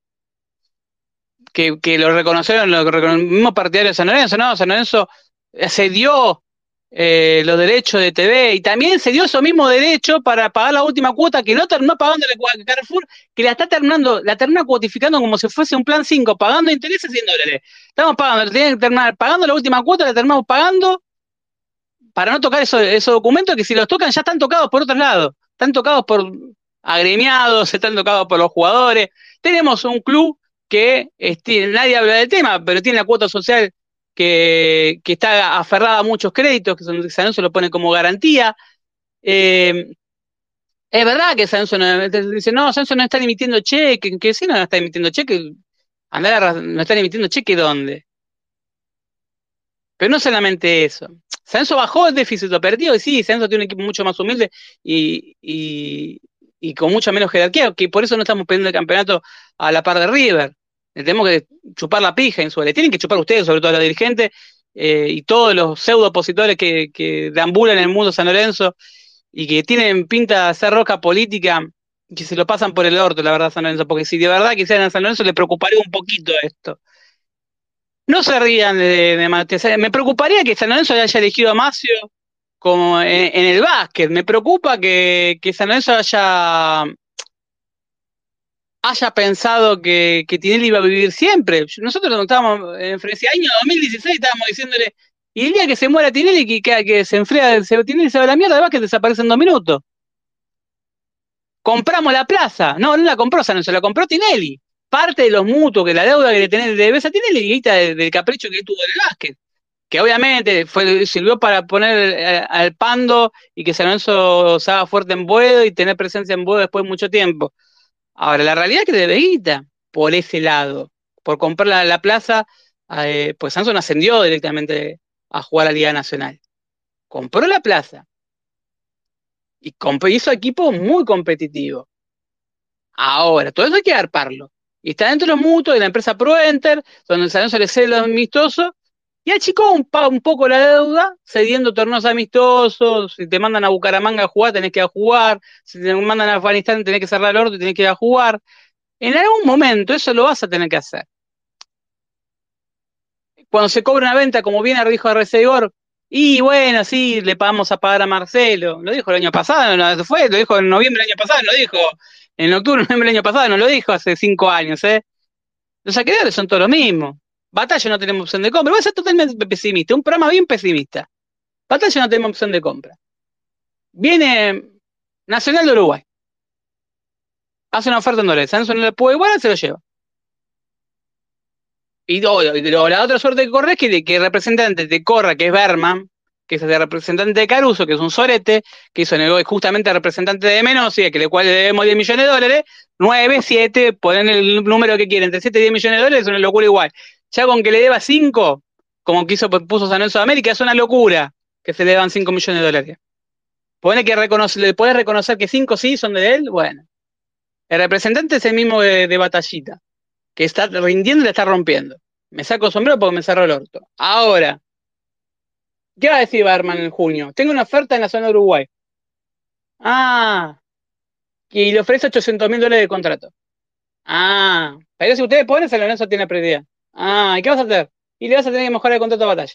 Que, que lo reconocieron los mismos partidarios de San Lorenzo, ¿no? San Lorenzo se dio eh, los derechos de T V y también se dio esos mismos derechos para pagar la última cuota que no terminó pagándole a Carrefour, que la está terminando, la termina cuotificando como si fuese un plan cinco, pagando intereses cien dólares. Estamos pagando, tienen que terminar pagando la última cuota, la terminamos pagando para no tocar esos, esos documentos que si los tocan ya están tocados por otros lados, están tocados por agremiados, están tocados por los jugadores. Tenemos un club que este, nadie habla del tema, pero tiene la cuota social que, que está aferrada a muchos créditos, que San Lorenzo lo pone como garantía. Eh, es verdad que San Lorenzo no, dice, no, San Lorenzo no está emitiendo cheque, que sí no está emitiendo cheque, andar a, no están emitiendo cheque ¿dónde? Pero no solamente eso. San Lorenzo bajó el déficit operativo y sí, San Lorenzo tiene un equipo mucho más humilde y, y, y con mucha menos jerarquía, que por eso no estamos pidiendo el campeonato a la par de River. Le tenemos que chupar la pija en su le tienen que chupar ustedes, sobre todo los dirigentes eh, y todos los pseudo opositores que, que deambulan en el mundo San Lorenzo y que tienen pinta de hacer roca política, que se lo pasan por el orto, la verdad, San Lorenzo, porque si de verdad quisieran a San Lorenzo le preocuparía un poquito esto. No se rían de, de Matías. Me preocuparía que San Lorenzo haya elegido a Macio como en, en el básquet. Me preocupa que, que San Lorenzo haya, haya pensado que, que Tinelli iba a vivir siempre. Nosotros no estábamos en ese año dos mil dieciséis estábamos diciéndole, y el día que se muera Tinelli, que, que, que se enfría, se, Tinelli se va a la mierda, el básquet desaparece en dos minutos. Compramos la plaza. No, no la compró San Lorenzo, la compró Tinelli. Parte de los mutuos, que la deuda que le tenés de debes a Tinelli, y guita del, del capricho que tuvo en el básquet. Que obviamente fue, sirvió para poner eh, al Pando y que San Lorenzo se haga fuerte en Boedo y tener presencia en Boedo después de mucho tiempo. Ahora, la realidad es que debe guita por ese lado, por comprar la, la plaza, eh, pues Sanson ascendió directamente a jugar a Liga Nacional. Compró la plaza y hizo equipo muy competitivo. Ahora, todo eso hay que arparlo. Y está dentro de los mutuos de la empresa ProEnter, donde San Lorenzo le cede lo amistoso. Y achicó un, un poco la deuda, cediendo torneos amistosos. Si te mandan a Bucaramanga a jugar, tenés que ir a jugar. Si te mandan a Afganistán, tenés que cerrar el orto y tenés que ir a jugar. En algún momento eso lo vas a tener que hacer. Cuando se cobra una venta, como bien dijo Arrecedor, y bueno, sí, le pagamos a pagar a Marcelo. Lo dijo el año pasado, no fue, lo dijo en noviembre del año pasado, no lo dijo en octubre, noviembre del año pasado, no lo dijo hace cinco años, ¿eh? Los acreedores son todos lo mismo. Batalla no tenemos opción de compra. Voy a ser totalmente pesimista, un programa bien pesimista. Batalla no tenemos opción de compra. Viene Nacional de Uruguay. Hace una oferta en dólares. Sanso no le puede igualar, se lo lleva. Y, oh, y oh, la otra suerte que corre es que, que el representante te corra, que es Berman, que es el representante de Caruso, que es un sorete, que hizo justamente el representante de Menossi, a que le cual le debemos diez millones de dólares, nueve, siete, ponen el número que quieren, entre siete y diez millones de dólares, es una locura igual. Ya con que le deba cinco, como quiso, puso San Lorenzo de América, es una locura que se le deban cinco millones de dólares. Pone que reconoce, le puede reconocer que cinco sí son de él, bueno. El representante es el mismo de, de Batallita, que está rindiendo y la está rompiendo. Me saco el sombrero porque me cerró el orto. Ahora, ¿qué va a decir Barman en junio? Tengo una oferta en la zona de Uruguay. Ah, y le ofrece ochocientos mil dólares de contrato. Ah, pero si ustedes ponen, San Lorenzo tiene prioridad. Ah, ¿y qué vas a hacer? Y le vas a tener que mejorar el contrato de Batalla.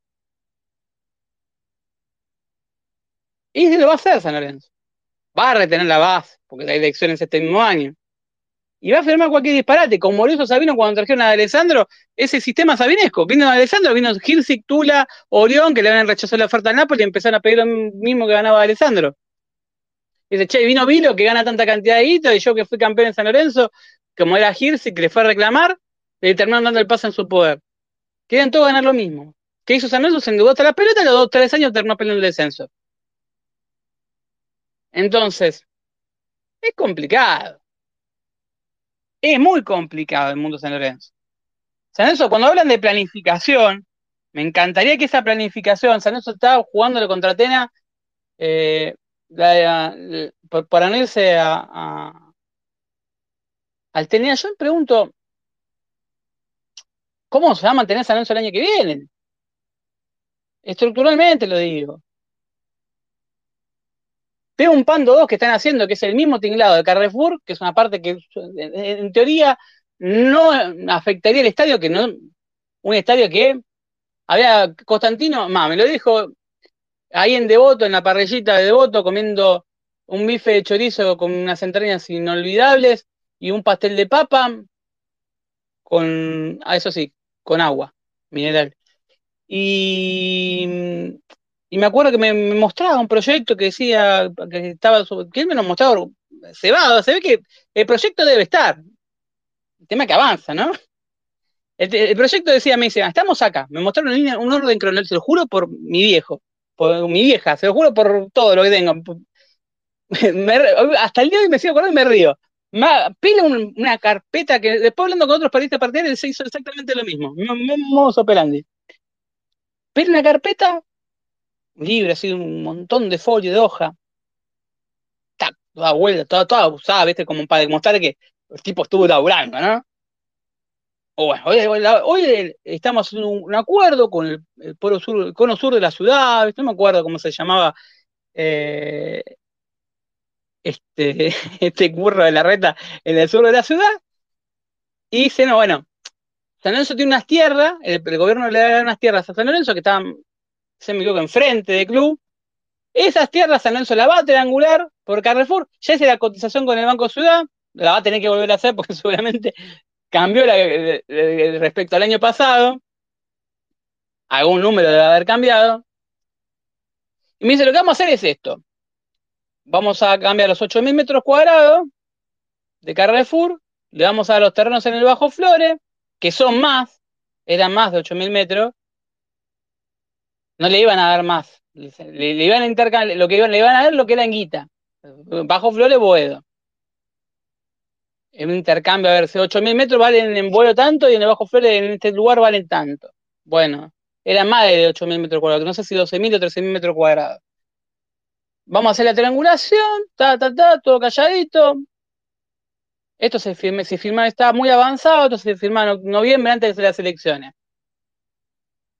Y se lo va a hacer San Lorenzo. Va a retener la base, porque hay elecciones este mismo año. Y va a firmar cualquier disparate. Con Mauricio Sabino, cuando trajeron a Alessandro, ese sistema sabinesco. Vino Alessandro, vino Hirsic, Tula, Orión, que le habían rechazado la oferta al Napoli y empezaron a pedir lo mismo que ganaba Alessandro. Dice, che, vino Vilo, que gana tanta cantidad de hitos, y yo que fui campeón en San Lorenzo, como era Hirsic, que le fue a reclamar, le terminaron dando el pase en su poder. Querían todos ganar lo mismo. ¿Qué hizo San Lorenzo? Se endeudó hasta la pelota y los dos, tres años terminó peleando el descenso. Entonces, es complicado. Es muy complicado el mundo San Lorenzo. San Lorenzo, cuando hablan de planificación, me encantaría que esa planificación, San Lorenzo estaba jugándole contra Atena eh, la, la, para no irse a, a, al Tenía. Yo me pregunto, ¿cómo se va a mantener San Lorenzo el año que viene? Estructuralmente lo digo. Veo un Pando dos que están haciendo, que es el mismo tinglado de Carrefour, que es una parte que en teoría no afectaría el estadio, que no, un estadio que había Constantino, más, me lo dijo ahí en Devoto, en la parrillita de Devoto, comiendo un bife de chorizo con unas entrañas inolvidables y un pastel de papa con, ah, eso sí, con agua mineral. Y, y me acuerdo que me, me mostraba un proyecto que decía, que estaba, que él me lo mostraba cebado, se ve que el proyecto debe estar, el tema que avanza, ¿no? El, el proyecto decía, me dice, ah, estamos acá, me mostraron un, un orden cronológico, se lo juro por mi viejo, por mi vieja, se lo juro por todo lo que tengo. Me, hasta el día de hoy me sigo acordando y me río. Ma, pila un, una carpeta que después hablando con otros periodistas partidarios se hizo exactamente lo mismo, modo operandi. Pila una carpeta libre, así un montón de folio, de hoja, tac, toda vuelta, toda, toda usada, ¿viste? Como para demostrar que el tipo estuvo laburando, ¿no? O bueno, hoy, hoy, hoy estamos en un, un acuerdo con el, el, polo sur, el cono sur de la ciudad, ¿viste? No me acuerdo cómo se llamaba eh, este, este curro de la reta en el sur de la ciudad, y dice, no, bueno, San Lorenzo tiene unas tierras, el, el gobierno le da unas tierras a San Lorenzo que estaban, se me equivoco, enfrente del club. Esas tierras San Lorenzo la va a triangular por Carrefour, ya hice la cotización con el Banco Ciudad, la va a tener que volver a hacer porque seguramente cambió la, de, de, de, respecto al año pasado, algún número debe haber cambiado, y me dice, lo que vamos a hacer es esto, vamos a cambiar los ocho mil metros cuadrados de Carrefour, le vamos a dar los terrenos en el Bajo Flores, que son más, eran más de ocho mil metros, no le iban a dar más, le, le iban a intercambiar, lo que iban, le iban a dar lo que era en guita, Bajo Flores, Boedo. En un intercambio, a ver, si ocho mil metros valen en Boedo tanto y en el Bajo Flores en este lugar valen tanto. Bueno, eran más de ocho mil metros cuadrados, no sé si doce mil o trece mil metros cuadrados. Vamos a hacer la triangulación, ta, ta, ta, todo calladito. Esto se firma, se firma, está muy avanzado, esto se firma en noviembre antes de las elecciones.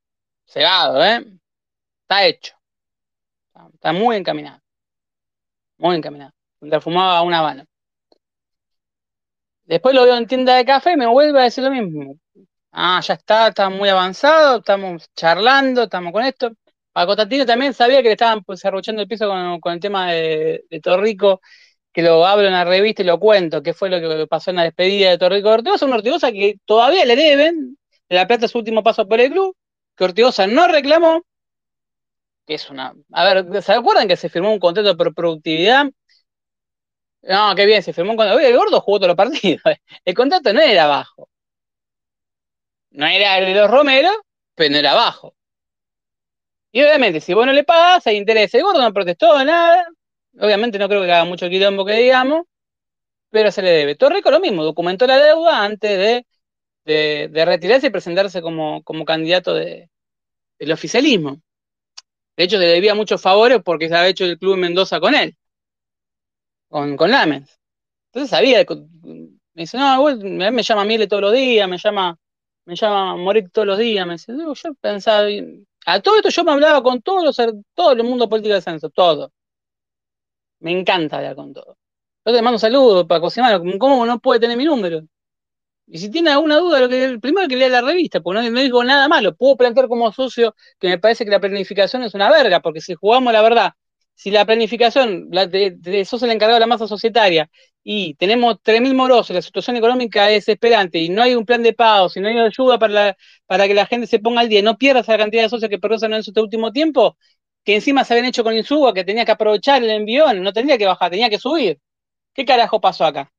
cegado, ¿eh? Está hecho. Está, está muy encaminado. Muy encaminado. Le fumaba una Habana. Después lo veo en tienda de café y me vuelve a decir lo mismo. Ah, ya está, está muy avanzado, estamos charlando, estamos con esto. A Cotatino también sabía que le estaban pues, serruchando el piso con, con el tema de, de Torrico, que lo hablo en la revista y lo cuento, qué fue lo que pasó en la despedida de Torrico Ortigosa, un Ortigosa que todavía le deben, La Plata es su último paso por el club, que Ortigosa no reclamó, que es una... A ver, ¿se acuerdan que se firmó un contrato por productividad? No, qué bien, se firmó un contrato. El Gordo jugó todos los partidos. El contrato no era bajo. No era el de los Romero, pero no era bajo. Y obviamente, si vos no le pagás, hay interés. El Gordo no protestó nada. Obviamente no creo que haga mucho quilombo que digamos, pero se le debe. Torrico lo mismo, documentó la deuda antes de, de, de retirarse y presentarse como, como candidato de, del oficialismo. De hecho, le debía muchos favores porque se había hecho el club en Mendoza con él, con, con Lamens. Entonces sabía, me dice, no, igual me llama Miele todos los días, me llama, me llama Moretti todos los días, me dice, yo, yo pensaba, a todo esto yo me hablaba con todos los, todo el mundo político de Sanso, todo. Me encanta hablar con todo. Yo te mando un saludo para cocinar, ¿cómo no puede tener mi número? Y si tiene alguna duda, lo que primero que lea la revista, porque no, no digo nada malo, puedo plantear como socio que me parece que la planificación es una verga, porque si jugamos la verdad, si la planificación, la, de, de, sos el encargado de la masa societaria, y tenemos tres mil morosos, la situación económica es desesperante, y no hay un plan de pago, si no hay ayuda para, la, para que la gente se ponga al día, no pierdas la cantidad de socios que perdieron en este último tiempo, que encima se habían hecho con Insúa, que tenía que aprovechar el envión, no tendría que bajar, tenía que subir. ¿Qué carajo pasó acá?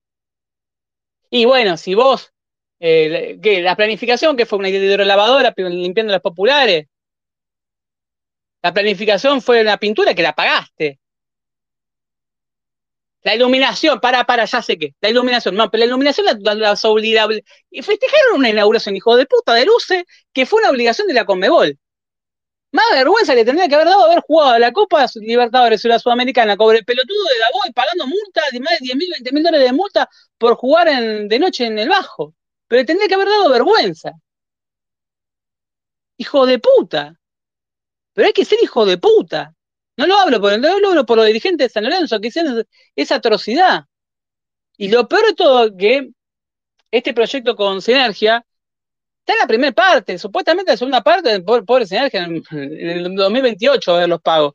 Y bueno, si vos, eh, ¿qué? La planificación, que fue una hidrolavadora limpiando las populares, la planificación fue una pintura que la pagaste. La iluminación, para, para, ya sé qué. La iluminación, no, pero la iluminación la, la, la obligable. Y festejaron una inauguración, hijo de puta, de luces, que fue una obligación de la Conmebol. Más vergüenza le tendría que haber dado haber jugado a la Copa Libertadores y la Sudamericana, cobre el pelotudo de Davoy pagando multas de más de diez mil, veinte mil dólares de multa por jugar en, de noche en el Bajo. Pero le tendría que haber dado vergüenza. Hijo de puta. Pero hay que ser hijo de puta. No lo hablo por, no lo hablo por los dirigentes de San Lorenzo, que hicieron esa atrocidad. Y lo peor de todo, que este proyecto con Sinergia está en la primera parte, supuestamente la segunda parte, pobre, pobre Sinergia, en, en el dos mil veintiocho va a ver los pagos.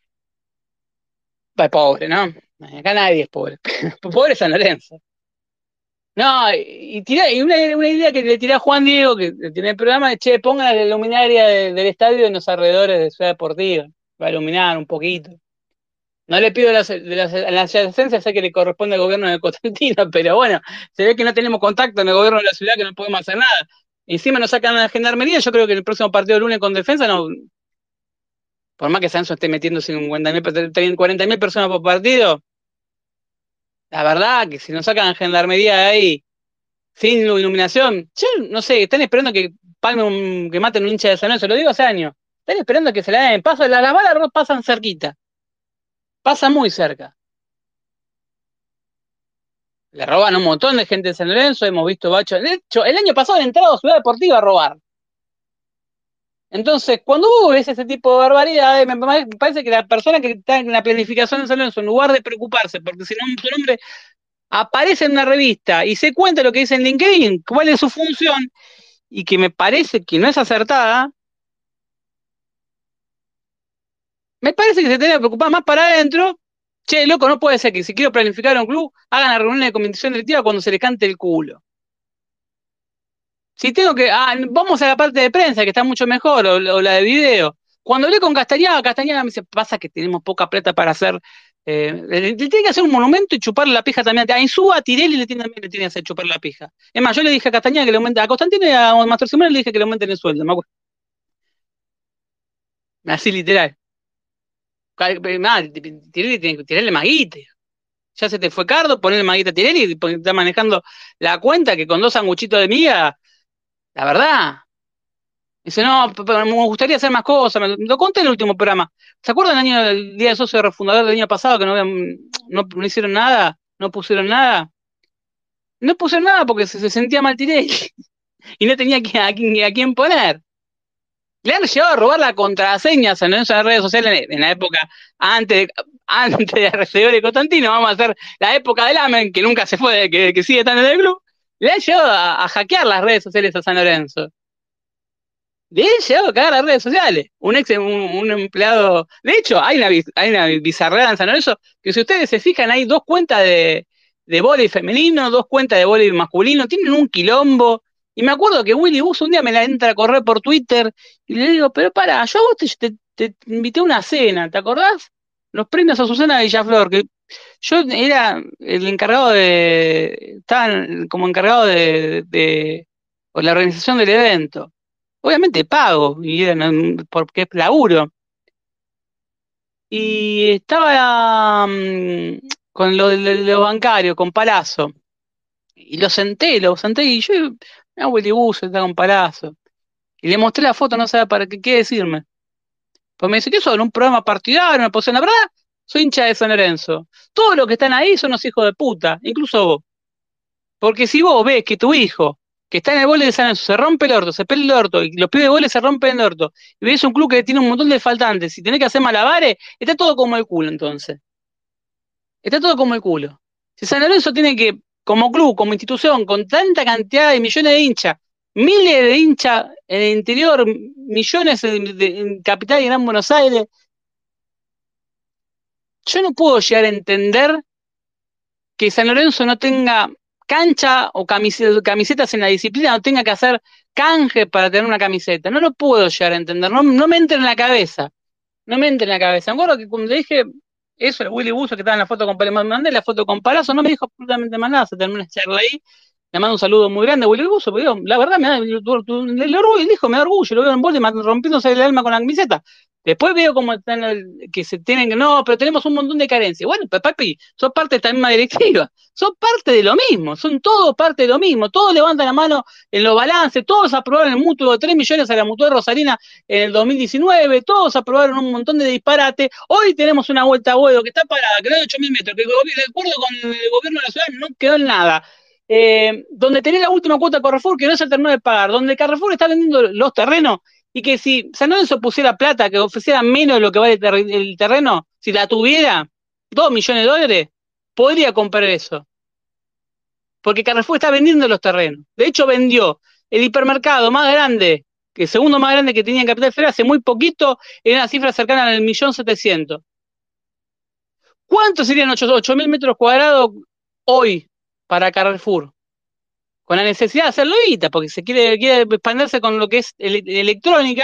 Va, pobre, ¿no? Acá nadie es pobre. Pobre San Lorenzo. No, y, tira, y una, una, idea que le tiré a Juan Diego, que tiene el programa, de che, pongan la luminaria de, del estadio en los alrededores de Ciudad Deportiva. Va a iluminar un poquito. No le pido las, las, las licencias, sé que le corresponde al gobierno de Constantino, pero bueno, se ve que no tenemos contacto en el gobierno de la ciudad, que no podemos hacer nada. Encima nos sacan a la gendarmería, yo creo que el próximo partido de lunes con defensa, no, por más que Sanso esté metiendo cincuenta mil, cuarenta mil personas por partido, la verdad que si nos sacan a la gendarmería de ahí sin iluminación, yo no sé, están esperando que palme un, que maten un hincha de San Lorenzo, lo digo hace años, están esperando que se la den paso, las balas no pasan cerquita, pasan muy cerca. Le roban un montón de gente en San Lorenzo, hemos visto bacho. De hecho, el año pasado han entrado a Ciudad Deportiva a robar. Entonces, cuando vos ves ese tipo de barbaridades, me parece que la persona que está en la planificación de San Lorenzo, en lugar de preocuparse, porque si no, un hombre aparece en una revista y se cuenta lo que dice en LinkedIn, cuál es su función, y que me parece que no es acertada, me parece que se tiene que preocupar más para adentro. Che, loco, no puede ser que si quiero planificar un club, hagan la reunión de comisión directiva cuando se les cante el culo. Si tengo que, ah, vamos a la parte de prensa, que está mucho mejor, o, o la de video. Cuando hablé con Castañeda, Castañeda me dice, pasa que tenemos poca plata para hacer, eh, le, le tiene que hacer un monumento y chuparle la pija también. A Insúa, a Tirelli le tiene, también le tiene que hacer chupar la pija. Es más, yo le dije a Castañeda que le aumente, a Constantino y a Mastor Simón le dije que le aumenten el sueldo, me acuerdo. Así literal. Nada, Tirelli tiene que tirarle más guita. Ya se te fue Cardo, ponerle más guita a Tirelli y está manejando la cuenta que con dos sanguchitos de miga, la verdad. Dice, no, me gustaría hacer más cosas. Me lo conté en el último programa. ¿Se acuerdan el año del Día del Socio Refundador del año pasado que no, habían, no, no hicieron nada? ¿No pusieron nada? No pusieron nada porque se, se sentía mal Tirelli y no tenía que, a, quién, a quién poner. Le han llegado a robar la contraseña a San Lorenzo en las redes sociales en, en la época antes de, antes de recibir de Constantino. Vamos a hacer la época del Amen, que nunca se fue, que, que sigue estando en el club. Le han llegado a, a hackear las redes sociales a San Lorenzo. Le han llegado a cagar las redes sociales. Un ex, un, un empleado. De hecho, hay una, hay una bizarrera en San Lorenzo que, si ustedes se fijan, hay dos cuentas de, de vóley femenino, dos cuentas de vóley masculino. Tienen un quilombo. Y me acuerdo que Willy Bus un día me la entra a correr por Twitter y le digo, pero para, yo a vos te, te, te invité a una cena, ¿te acordás? Los premios a Susana Villaflor, que yo era el encargado de, estaba como encargado de, de, de la organización del evento. Obviamente pago, y era, no, porque es laburo. Y estaba mm, con lo de lo bancario, con Palazzo. Y lo senté, lo senté y yo, me hago el Bus, está con Palazzo. Y le mostré la foto, no sabía para qué, qué decirme. Pues me dice, ¿qué son? ¿Un programa partidario? Una posición. La verdad, soy hincha de San Lorenzo. Todos los que están ahí son los hijos de puta, incluso vos. Porque si vos ves que tu hijo, que está en el vóley de San Lorenzo, se rompe el orto, se pela el orto, y los pibes de vóley se rompen el orto, y ves un club que tiene un montón de faltantes, y tenés que hacer malabares, está todo como el culo entonces. Está todo como el culo. Si San Lorenzo tiene que, como club, como institución, con tanta cantidad de millones de hinchas, miles de hinchas en el interior, millones en, de, en Capital y Gran Buenos Aires, yo no puedo llegar a entender que San Lorenzo no tenga cancha o camisetas en la disciplina, no tenga que hacer canje para tener una camiseta. No lo puedo llegar a entender, no, no me entra en la cabeza. No me entra en la cabeza. Me acuerdo que cuando le dije eso, el Willy Buzo que estaba en la foto con Palazzo, me mandé la foto con Palazzo, no me dijo absolutamente más nada, se terminó la charla ahí. Le mando un saludo muy grande a Willy Buzo, porque digo, la verdad me da el, el orgullo, el hijo me da orgullo, lo veo en bolsa rompiéndose el alma con la camiseta. Después veo como están el, que se tienen que, no, pero tenemos un montón de carencias. Bueno, pues papi, sos parte de esta misma directiva, sos parte de lo mismo, son todos parte de lo mismo, todos levantan la mano en los balances, todos aprobaron el mutuo de tres millones a la mutua de Rosarina en el dos mil diecinueve, todos aprobaron un montón de disparates. Hoy tenemos una vuelta a Boedo que está parada, que de ocho mil metros, que de acuerdo con el gobierno de la ciudad no quedó en nada. Eh, donde tenés la última cuota de Carrefour que no se terminó de pagar, donde Carrefour está vendiendo los terrenos y que si San Lorenzo pusiera plata, que ofreciera menos de lo que vale el, ter el terreno, si la tuviera, dos millones de dólares, podría comprar eso. Porque Carrefour está vendiendo los terrenos. De hecho, vendió el hipermercado más grande, que el segundo más grande que tenía en Capital Federal, hace muy poquito, en una cifra cercana al millón setecientos. ¿Cuántos serían ocho mil metros cuadrados hoy para Carrefour? Con la necesidad de hacerlo ahorita, porque se quiere, quiere expandirse con lo que es ele electrónica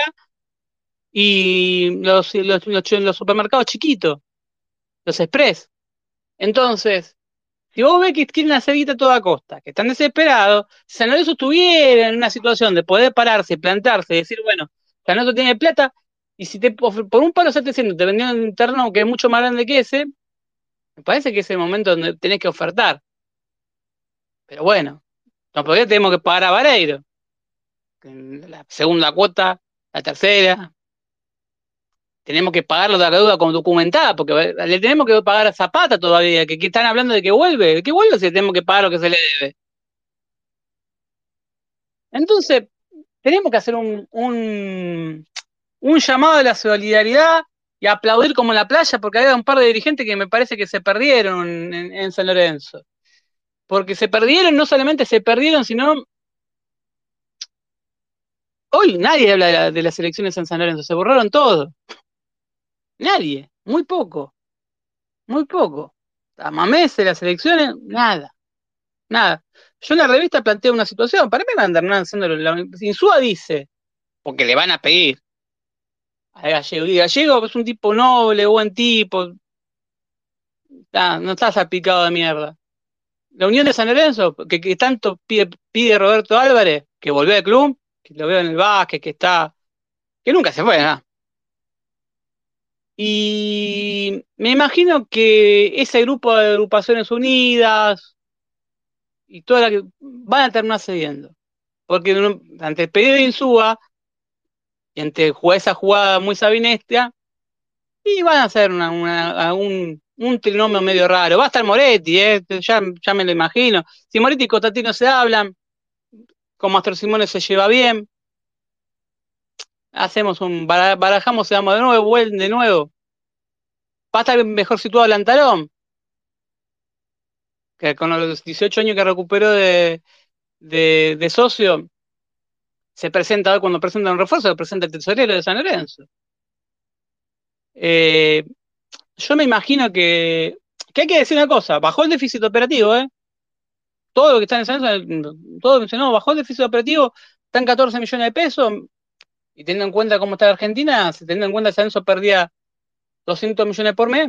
y los, los, los, los supermercados chiquitos, los express. Entonces, si vos ves que quieren hacer guita a toda costa, que están desesperados, si San Lorenzo estuviera en una situación de poder pararse, plantarse, y decir, bueno, San Lorenzo tiene plata, y si te por un palo setecientos te vendieron un terreno que es mucho más grande que ese, me parece que es el momento donde tenés que ofertar. Pero bueno, no podría, tenemos que pagar a Vareiro, la segunda cuota, la tercera, tenemos que pagarlo de la deuda como documentada, porque le tenemos que pagar a Zapata todavía, que, que están hablando de que vuelve, ¿de qué vuelve si tenemos que pagar lo que se le debe? Entonces, tenemos que hacer un, un, un llamado a la solidaridad y aplaudir como en la playa, porque había un par de dirigentes que me parece que se perdieron en, en San Lorenzo. Porque se perdieron, no solamente se perdieron, sino hoy nadie habla de, la, de las elecciones en San Lorenzo, se borraron todo. Nadie, muy poco, muy poco. A Mamés de las elecciones, nada, nada. Yo en la revista planteo una situación, para mí van a andar haciendo la Insúa dice, porque le van a pedir a Gallego, y Gallego es un tipo noble, buen tipo, nah, no está salpicado de mierda. La Unión de San Lorenzo, que, que tanto pide, pide Roberto Álvarez, que volvió al club, que lo veo en el básquet, que está, que nunca se fue, nada. Y me imagino que ese grupo de agrupaciones unidas y todas las que van a terminar cediendo. Porque ante el pedido de Insúa y ante esa jugada muy sabinestia, y van a hacer una, una, un, un trinomio medio raro. Va a estar Moretti, ¿eh? ya, ya me lo imagino. Si Moretti y Cotatino se hablan, con Mastro Simone se lleva bien. hacemos un, barajamos, se damos de nuevo, vuelven de nuevo. Va a estar mejor situado el Antalón, que con los dieciocho años que recuperó de, de, de socio, se presenta hoy cuando presenta un refuerzo, se presenta el tesorero de San Lorenzo. Eh, yo me imagino que, que hay que decir una cosa, bajó el déficit operativo, ¿eh? Todo lo que está en San Lorenzo, todo mencionó, bajó el déficit operativo, están catorce millones de pesos, y teniendo en cuenta cómo está Argentina, teniendo en cuenta que San Lorenzo perdía doscientos millones por mes,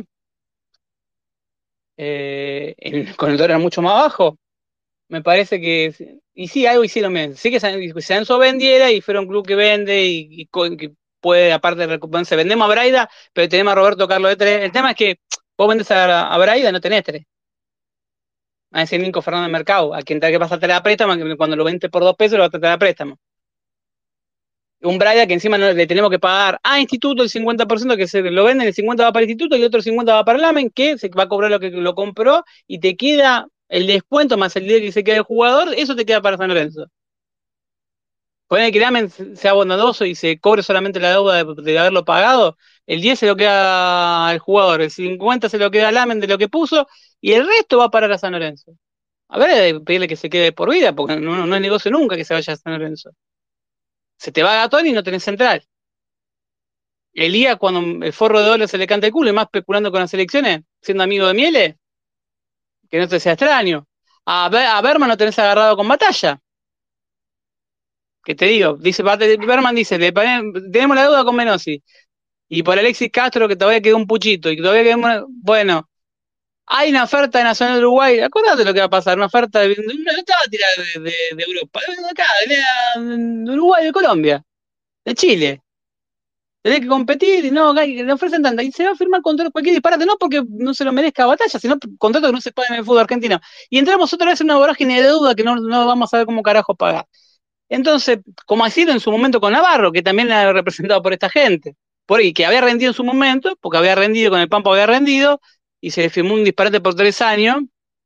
eh, en, con el dólar mucho más bajo, me parece que, y sí, algo hicieron bien. Sí que San Lorenzo vendiera y fuera un club que vende y, y que puede, aparte de recuperarse, vendemos a Braida, pero tenemos a Roberto Carlos de tres. El tema es que vos vendés a, a Braida, no tenés tres. A ese Nico Fernández Mercado, a quien tenga que pasarte la préstamo, cuando lo vende por dos pesos, lo va a tratar la préstamo. Un Braida que encima no, le tenemos que pagar a Instituto el cincuenta por ciento, que se lo venden, el cincuenta por ciento va para el Instituto y otro cincuenta por ciento va para el Lamen, que se va a cobrar lo que lo compró y te queda el descuento más el dinero que se queda el jugador, eso te queda para San Lorenzo. Poner que el Lamen sea bondadoso y se cobre solamente la deuda de, de haberlo pagado, el diez se lo queda al jugador, el cincuenta se lo queda al Lamen de lo que puso y el resto va a parar a San Lorenzo. A ver, pedirle que se quede por vida, porque no, no es negocio nunca que se vaya a San Lorenzo. Se te va a Gatón y no tenés central. Elías, cuando el forro de dólar se le canta el culo y más especulando con las elecciones, siendo amigo de Miele, que no te sea extraño. A, Be a Berman lo tenés agarrado con batalla. Que te digo, dice Berman dice, le, tenemos la deuda con Menossi. Y por Alexis Castro que todavía quedó un puchito. Y que todavía quedó, bueno, hay una oferta de Nacional de Uruguay. Acordate lo que va a pasar, una oferta de, no estaba tirada de, de, de Europa, de acá, de, de Uruguay, de Colombia, de Chile. Tenés que competir y no, le ofrecen tanta. Y se va a firmar contrato cualquier disparate, no porque no se lo merezca batalla, sino contrato que no se paga en el fútbol argentino. Y entramos otra vez en una vorágine de deuda que no, no vamos a ver cómo carajo pagar. Entonces, como ha sido en su momento con Navarro, que también era representado por esta gente, por ahí, que había rendido en su momento, porque había rendido, con el Pampa había rendido, y se le firmó un disparate por tres años,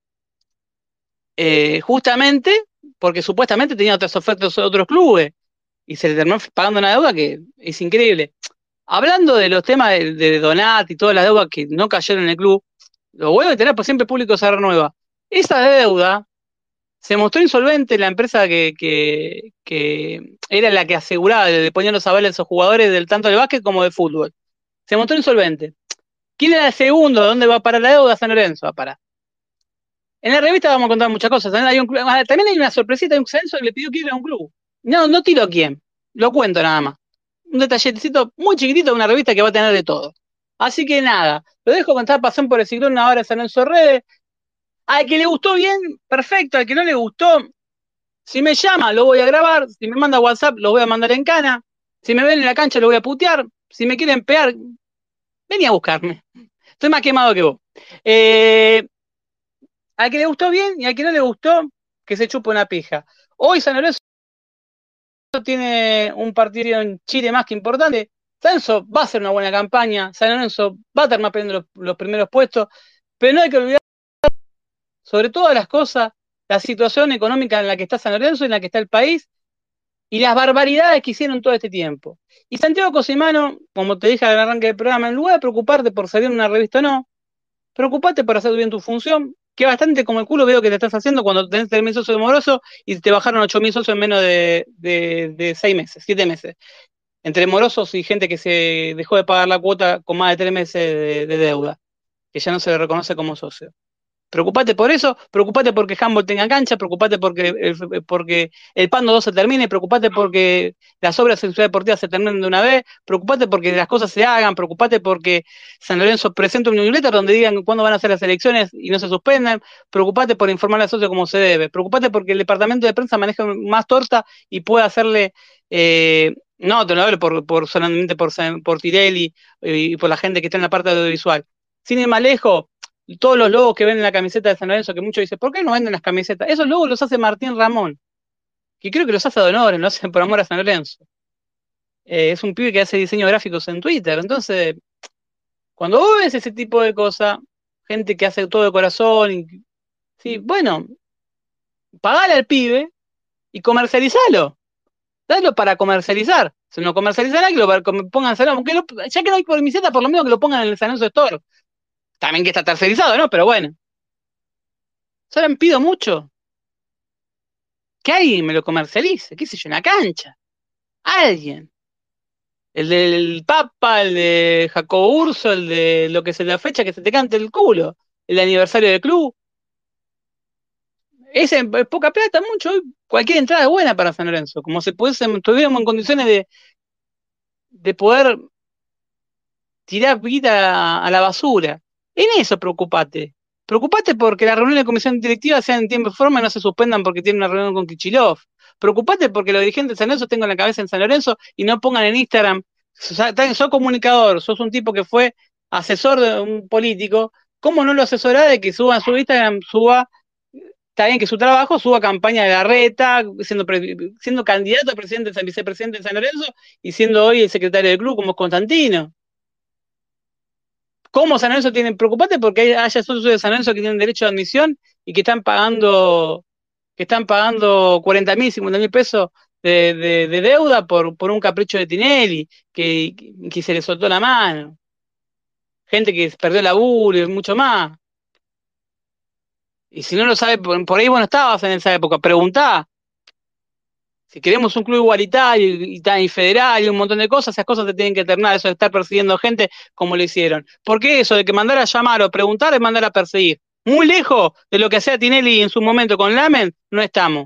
eh, justamente porque supuestamente tenía otras ofertas de otros clubes, y se le terminó pagando una deuda que es increíble. Hablando de los temas de, de Donat y todas las deudas que no cayeron en el club, lo vuelvo a tener por siempre público se renueva. Esa deuda se mostró insolvente la empresa que, que, que era la que aseguraba, le ponía los avales a esos jugadores del tanto de básquet como de fútbol. Se mostró insolvente. ¿Quién era el segundo? ¿Dónde va a parar la deuda? San Lorenzo va a parar. En la revista vamos a contar muchas cosas. También hay, un, también hay una sorpresita de un censo que le pidió que ir a un club. No, no tiro a quién. Lo cuento nada más. Un detallecito muy chiquitito de una revista que va a tener de todo. Así que nada, lo dejo contar, pasan por el ciclón una hora de San Lorenzo Redes. Al que le gustó bien, perfecto. Al que no le gustó, si me llama, lo voy a grabar. Si me manda WhatsApp, lo voy a mandar en cana. Si me ven en la cancha, lo voy a putear. Si me quieren pegar, vení a buscarme. Estoy más quemado que vos. Eh, al que le gustó bien y al que no le gustó, que se chupa una pija. Hoy San Lorenzo tiene un partido en Chile más que importante. San Lorenzo va a hacer una buena campaña. San Lorenzo va a estar más peleando los, los primeros puestos. Pero no hay que olvidar, sobre todas las cosas, la situación económica en la que está San Lorenzo, en la que está el país, y las barbaridades que hicieron todo este tiempo. Y Santiago Cosimano, como te dije al arranque del programa, en lugar de preocuparte por salir en una revista o no, preocupate por hacer bien tu función, que bastante como el culo veo que te estás haciendo cuando tenés tres mil socios de Moroso y te bajaron ocho mil socios en menos de, de, de seis meses, siete meses. Entre morosos y gente que se dejó de pagar la cuota con más de tres meses de, de deuda, que ya no se le reconoce como socio. Preocupate por eso, preocupate porque Humboldt tenga cancha, preocupate porque, el, porque el Pando dos se termine, preocupate porque las obras en Ciudad Deportiva se terminen de una vez, preocupate porque las cosas se hagan, preocupate porque San Lorenzo presente un newsletter donde digan cuándo van a ser las elecciones y no se suspendan, preocupate por informar al socio como se debe, preocupate porque el departamento de prensa maneja más torta y puede hacerle, eh, no, te lo hablo por, por solamente por, por Tirelli y por la gente que está en la parte audiovisual. Sin ir más lejos, todos los logos que ven en la camiseta de San Lorenzo, que muchos dicen, ¿por qué no venden las camisetas? Esos logos los hace Martín Ramón, que creo que los hace de honores, lo hacen por amor a San Lorenzo. Eh, es un pibe que hace diseños gráficos en Twitter. Entonces, cuando vos ves ese tipo de cosas, gente que hace todo de corazón, y, sí, bueno, pagale al pibe y comercializalo. Dalo para comercializar. Se lo comercializará que lo pongan en San Lorenzo, ya que no hay publicidad, por lo menos que lo pongan en el San Lorenzo Store. También que está tercerizado, ¿no? Pero bueno. Solo me pido mucho. Que alguien me lo comercialice, qué sé yo, en la cancha. Alguien. El del Papa, el de Jacobo Urso, el de lo que se la fecha que se te cante el culo. El aniversario del club. Ese es poca plata, mucho. Cualquier entrada es buena para San Lorenzo. Como si pudiésemos, estuviéramos en condiciones de, de poder tirar guita a, a la basura. En eso preocupate. Preocupate porque las reuniones de comisión directiva sean en tiempo y forma y no se suspendan porque tienen una reunión con Kichilov. Preocupate porque los dirigentes de San Lorenzo tengan la cabeza en San Lorenzo y no pongan en Instagram. Sos comunicador, sos un tipo que fue asesor de un político. ¿Cómo no lo asesorás de que suba a su Instagram, suba, está bien que su trabajo, suba campaña de Garreta, siendo, siendo candidato a presidente, vicepresidente de San Lorenzo y siendo hoy el secretario del club como es Constantino? ¿Cómo San Lorenzo tiene? Preocupate porque haya socios de San Lorenzo que tienen derecho de admisión y que están pagando, que están pagando cuarenta mil, cincuenta mil pesos de, de, de, deuda por, por un capricho de Tinelli, que, que se le soltó la mano. Gente que perdió el laburo y mucho más. Y si no lo sabe, por, por ahí vos no estabas en esa época, preguntá. Si queremos un club igualitario y, y, y federal y un montón de cosas, esas cosas te tienen que terminar, eso de estar persiguiendo gente como lo hicieron. Porque eso de que mandar a llamar o preguntar es mandar a perseguir. Muy lejos de lo que hacía Tinelli en su momento con Lamen, no estamos.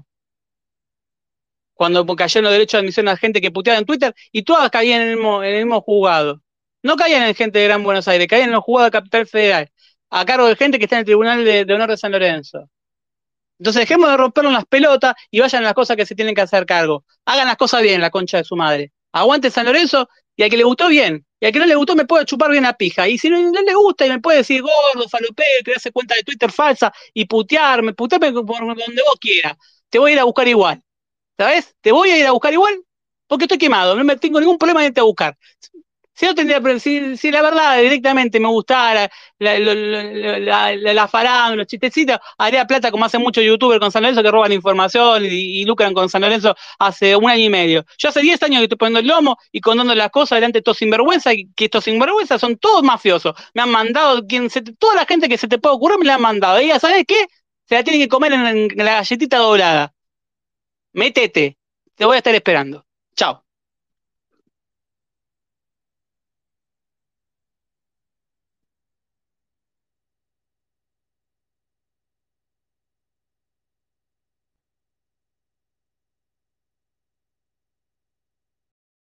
Cuando cayeron los derechos de admisión a gente que puteaba en Twitter y todas caían en el mismo, en el mismo juzgado. No caían en gente de Gran Buenos Aires, caían en los juzgados de Capital Federal, a cargo de gente que está en el Tribunal de, de Honor de San Lorenzo. Entonces dejemos de rompernos las pelotas y vayan a las cosas que se tienen que hacer cargo. Hagan las cosas bien, la concha de su madre. Aguante San Lorenzo y al que le gustó bien. Y al que no le gustó me puede chupar bien la pija. Y si no, no le gusta y me puede decir gordo, falopero, crearse cuenta de Twitter falsa y putearme, putearme por donde vos quieras. Te voy a ir a buscar igual. ¿Sabes? Te voy a ir a buscar igual porque estoy quemado. No me tengo ningún problema en irte a buscar. Si, no tendría, si, si la verdad directamente me gustara la, la, la, la, la farándula, los chistecitos, haría plata como hacen muchos youtubers con San Lorenzo que roban información y, y lucran con San Lorenzo hace un año y medio. Yo hace diez años que estoy poniendo el lomo y contando las cosas delante de estos sinvergüenza, y que estos sinvergüenzas son todos mafiosos. Me han mandado, quien se, toda la gente que se te puede ocurrir me la han mandado. Y ya sabes qué, se la tienen que comer en, en la galletita doblada. Métete, te voy a estar esperando. Chao.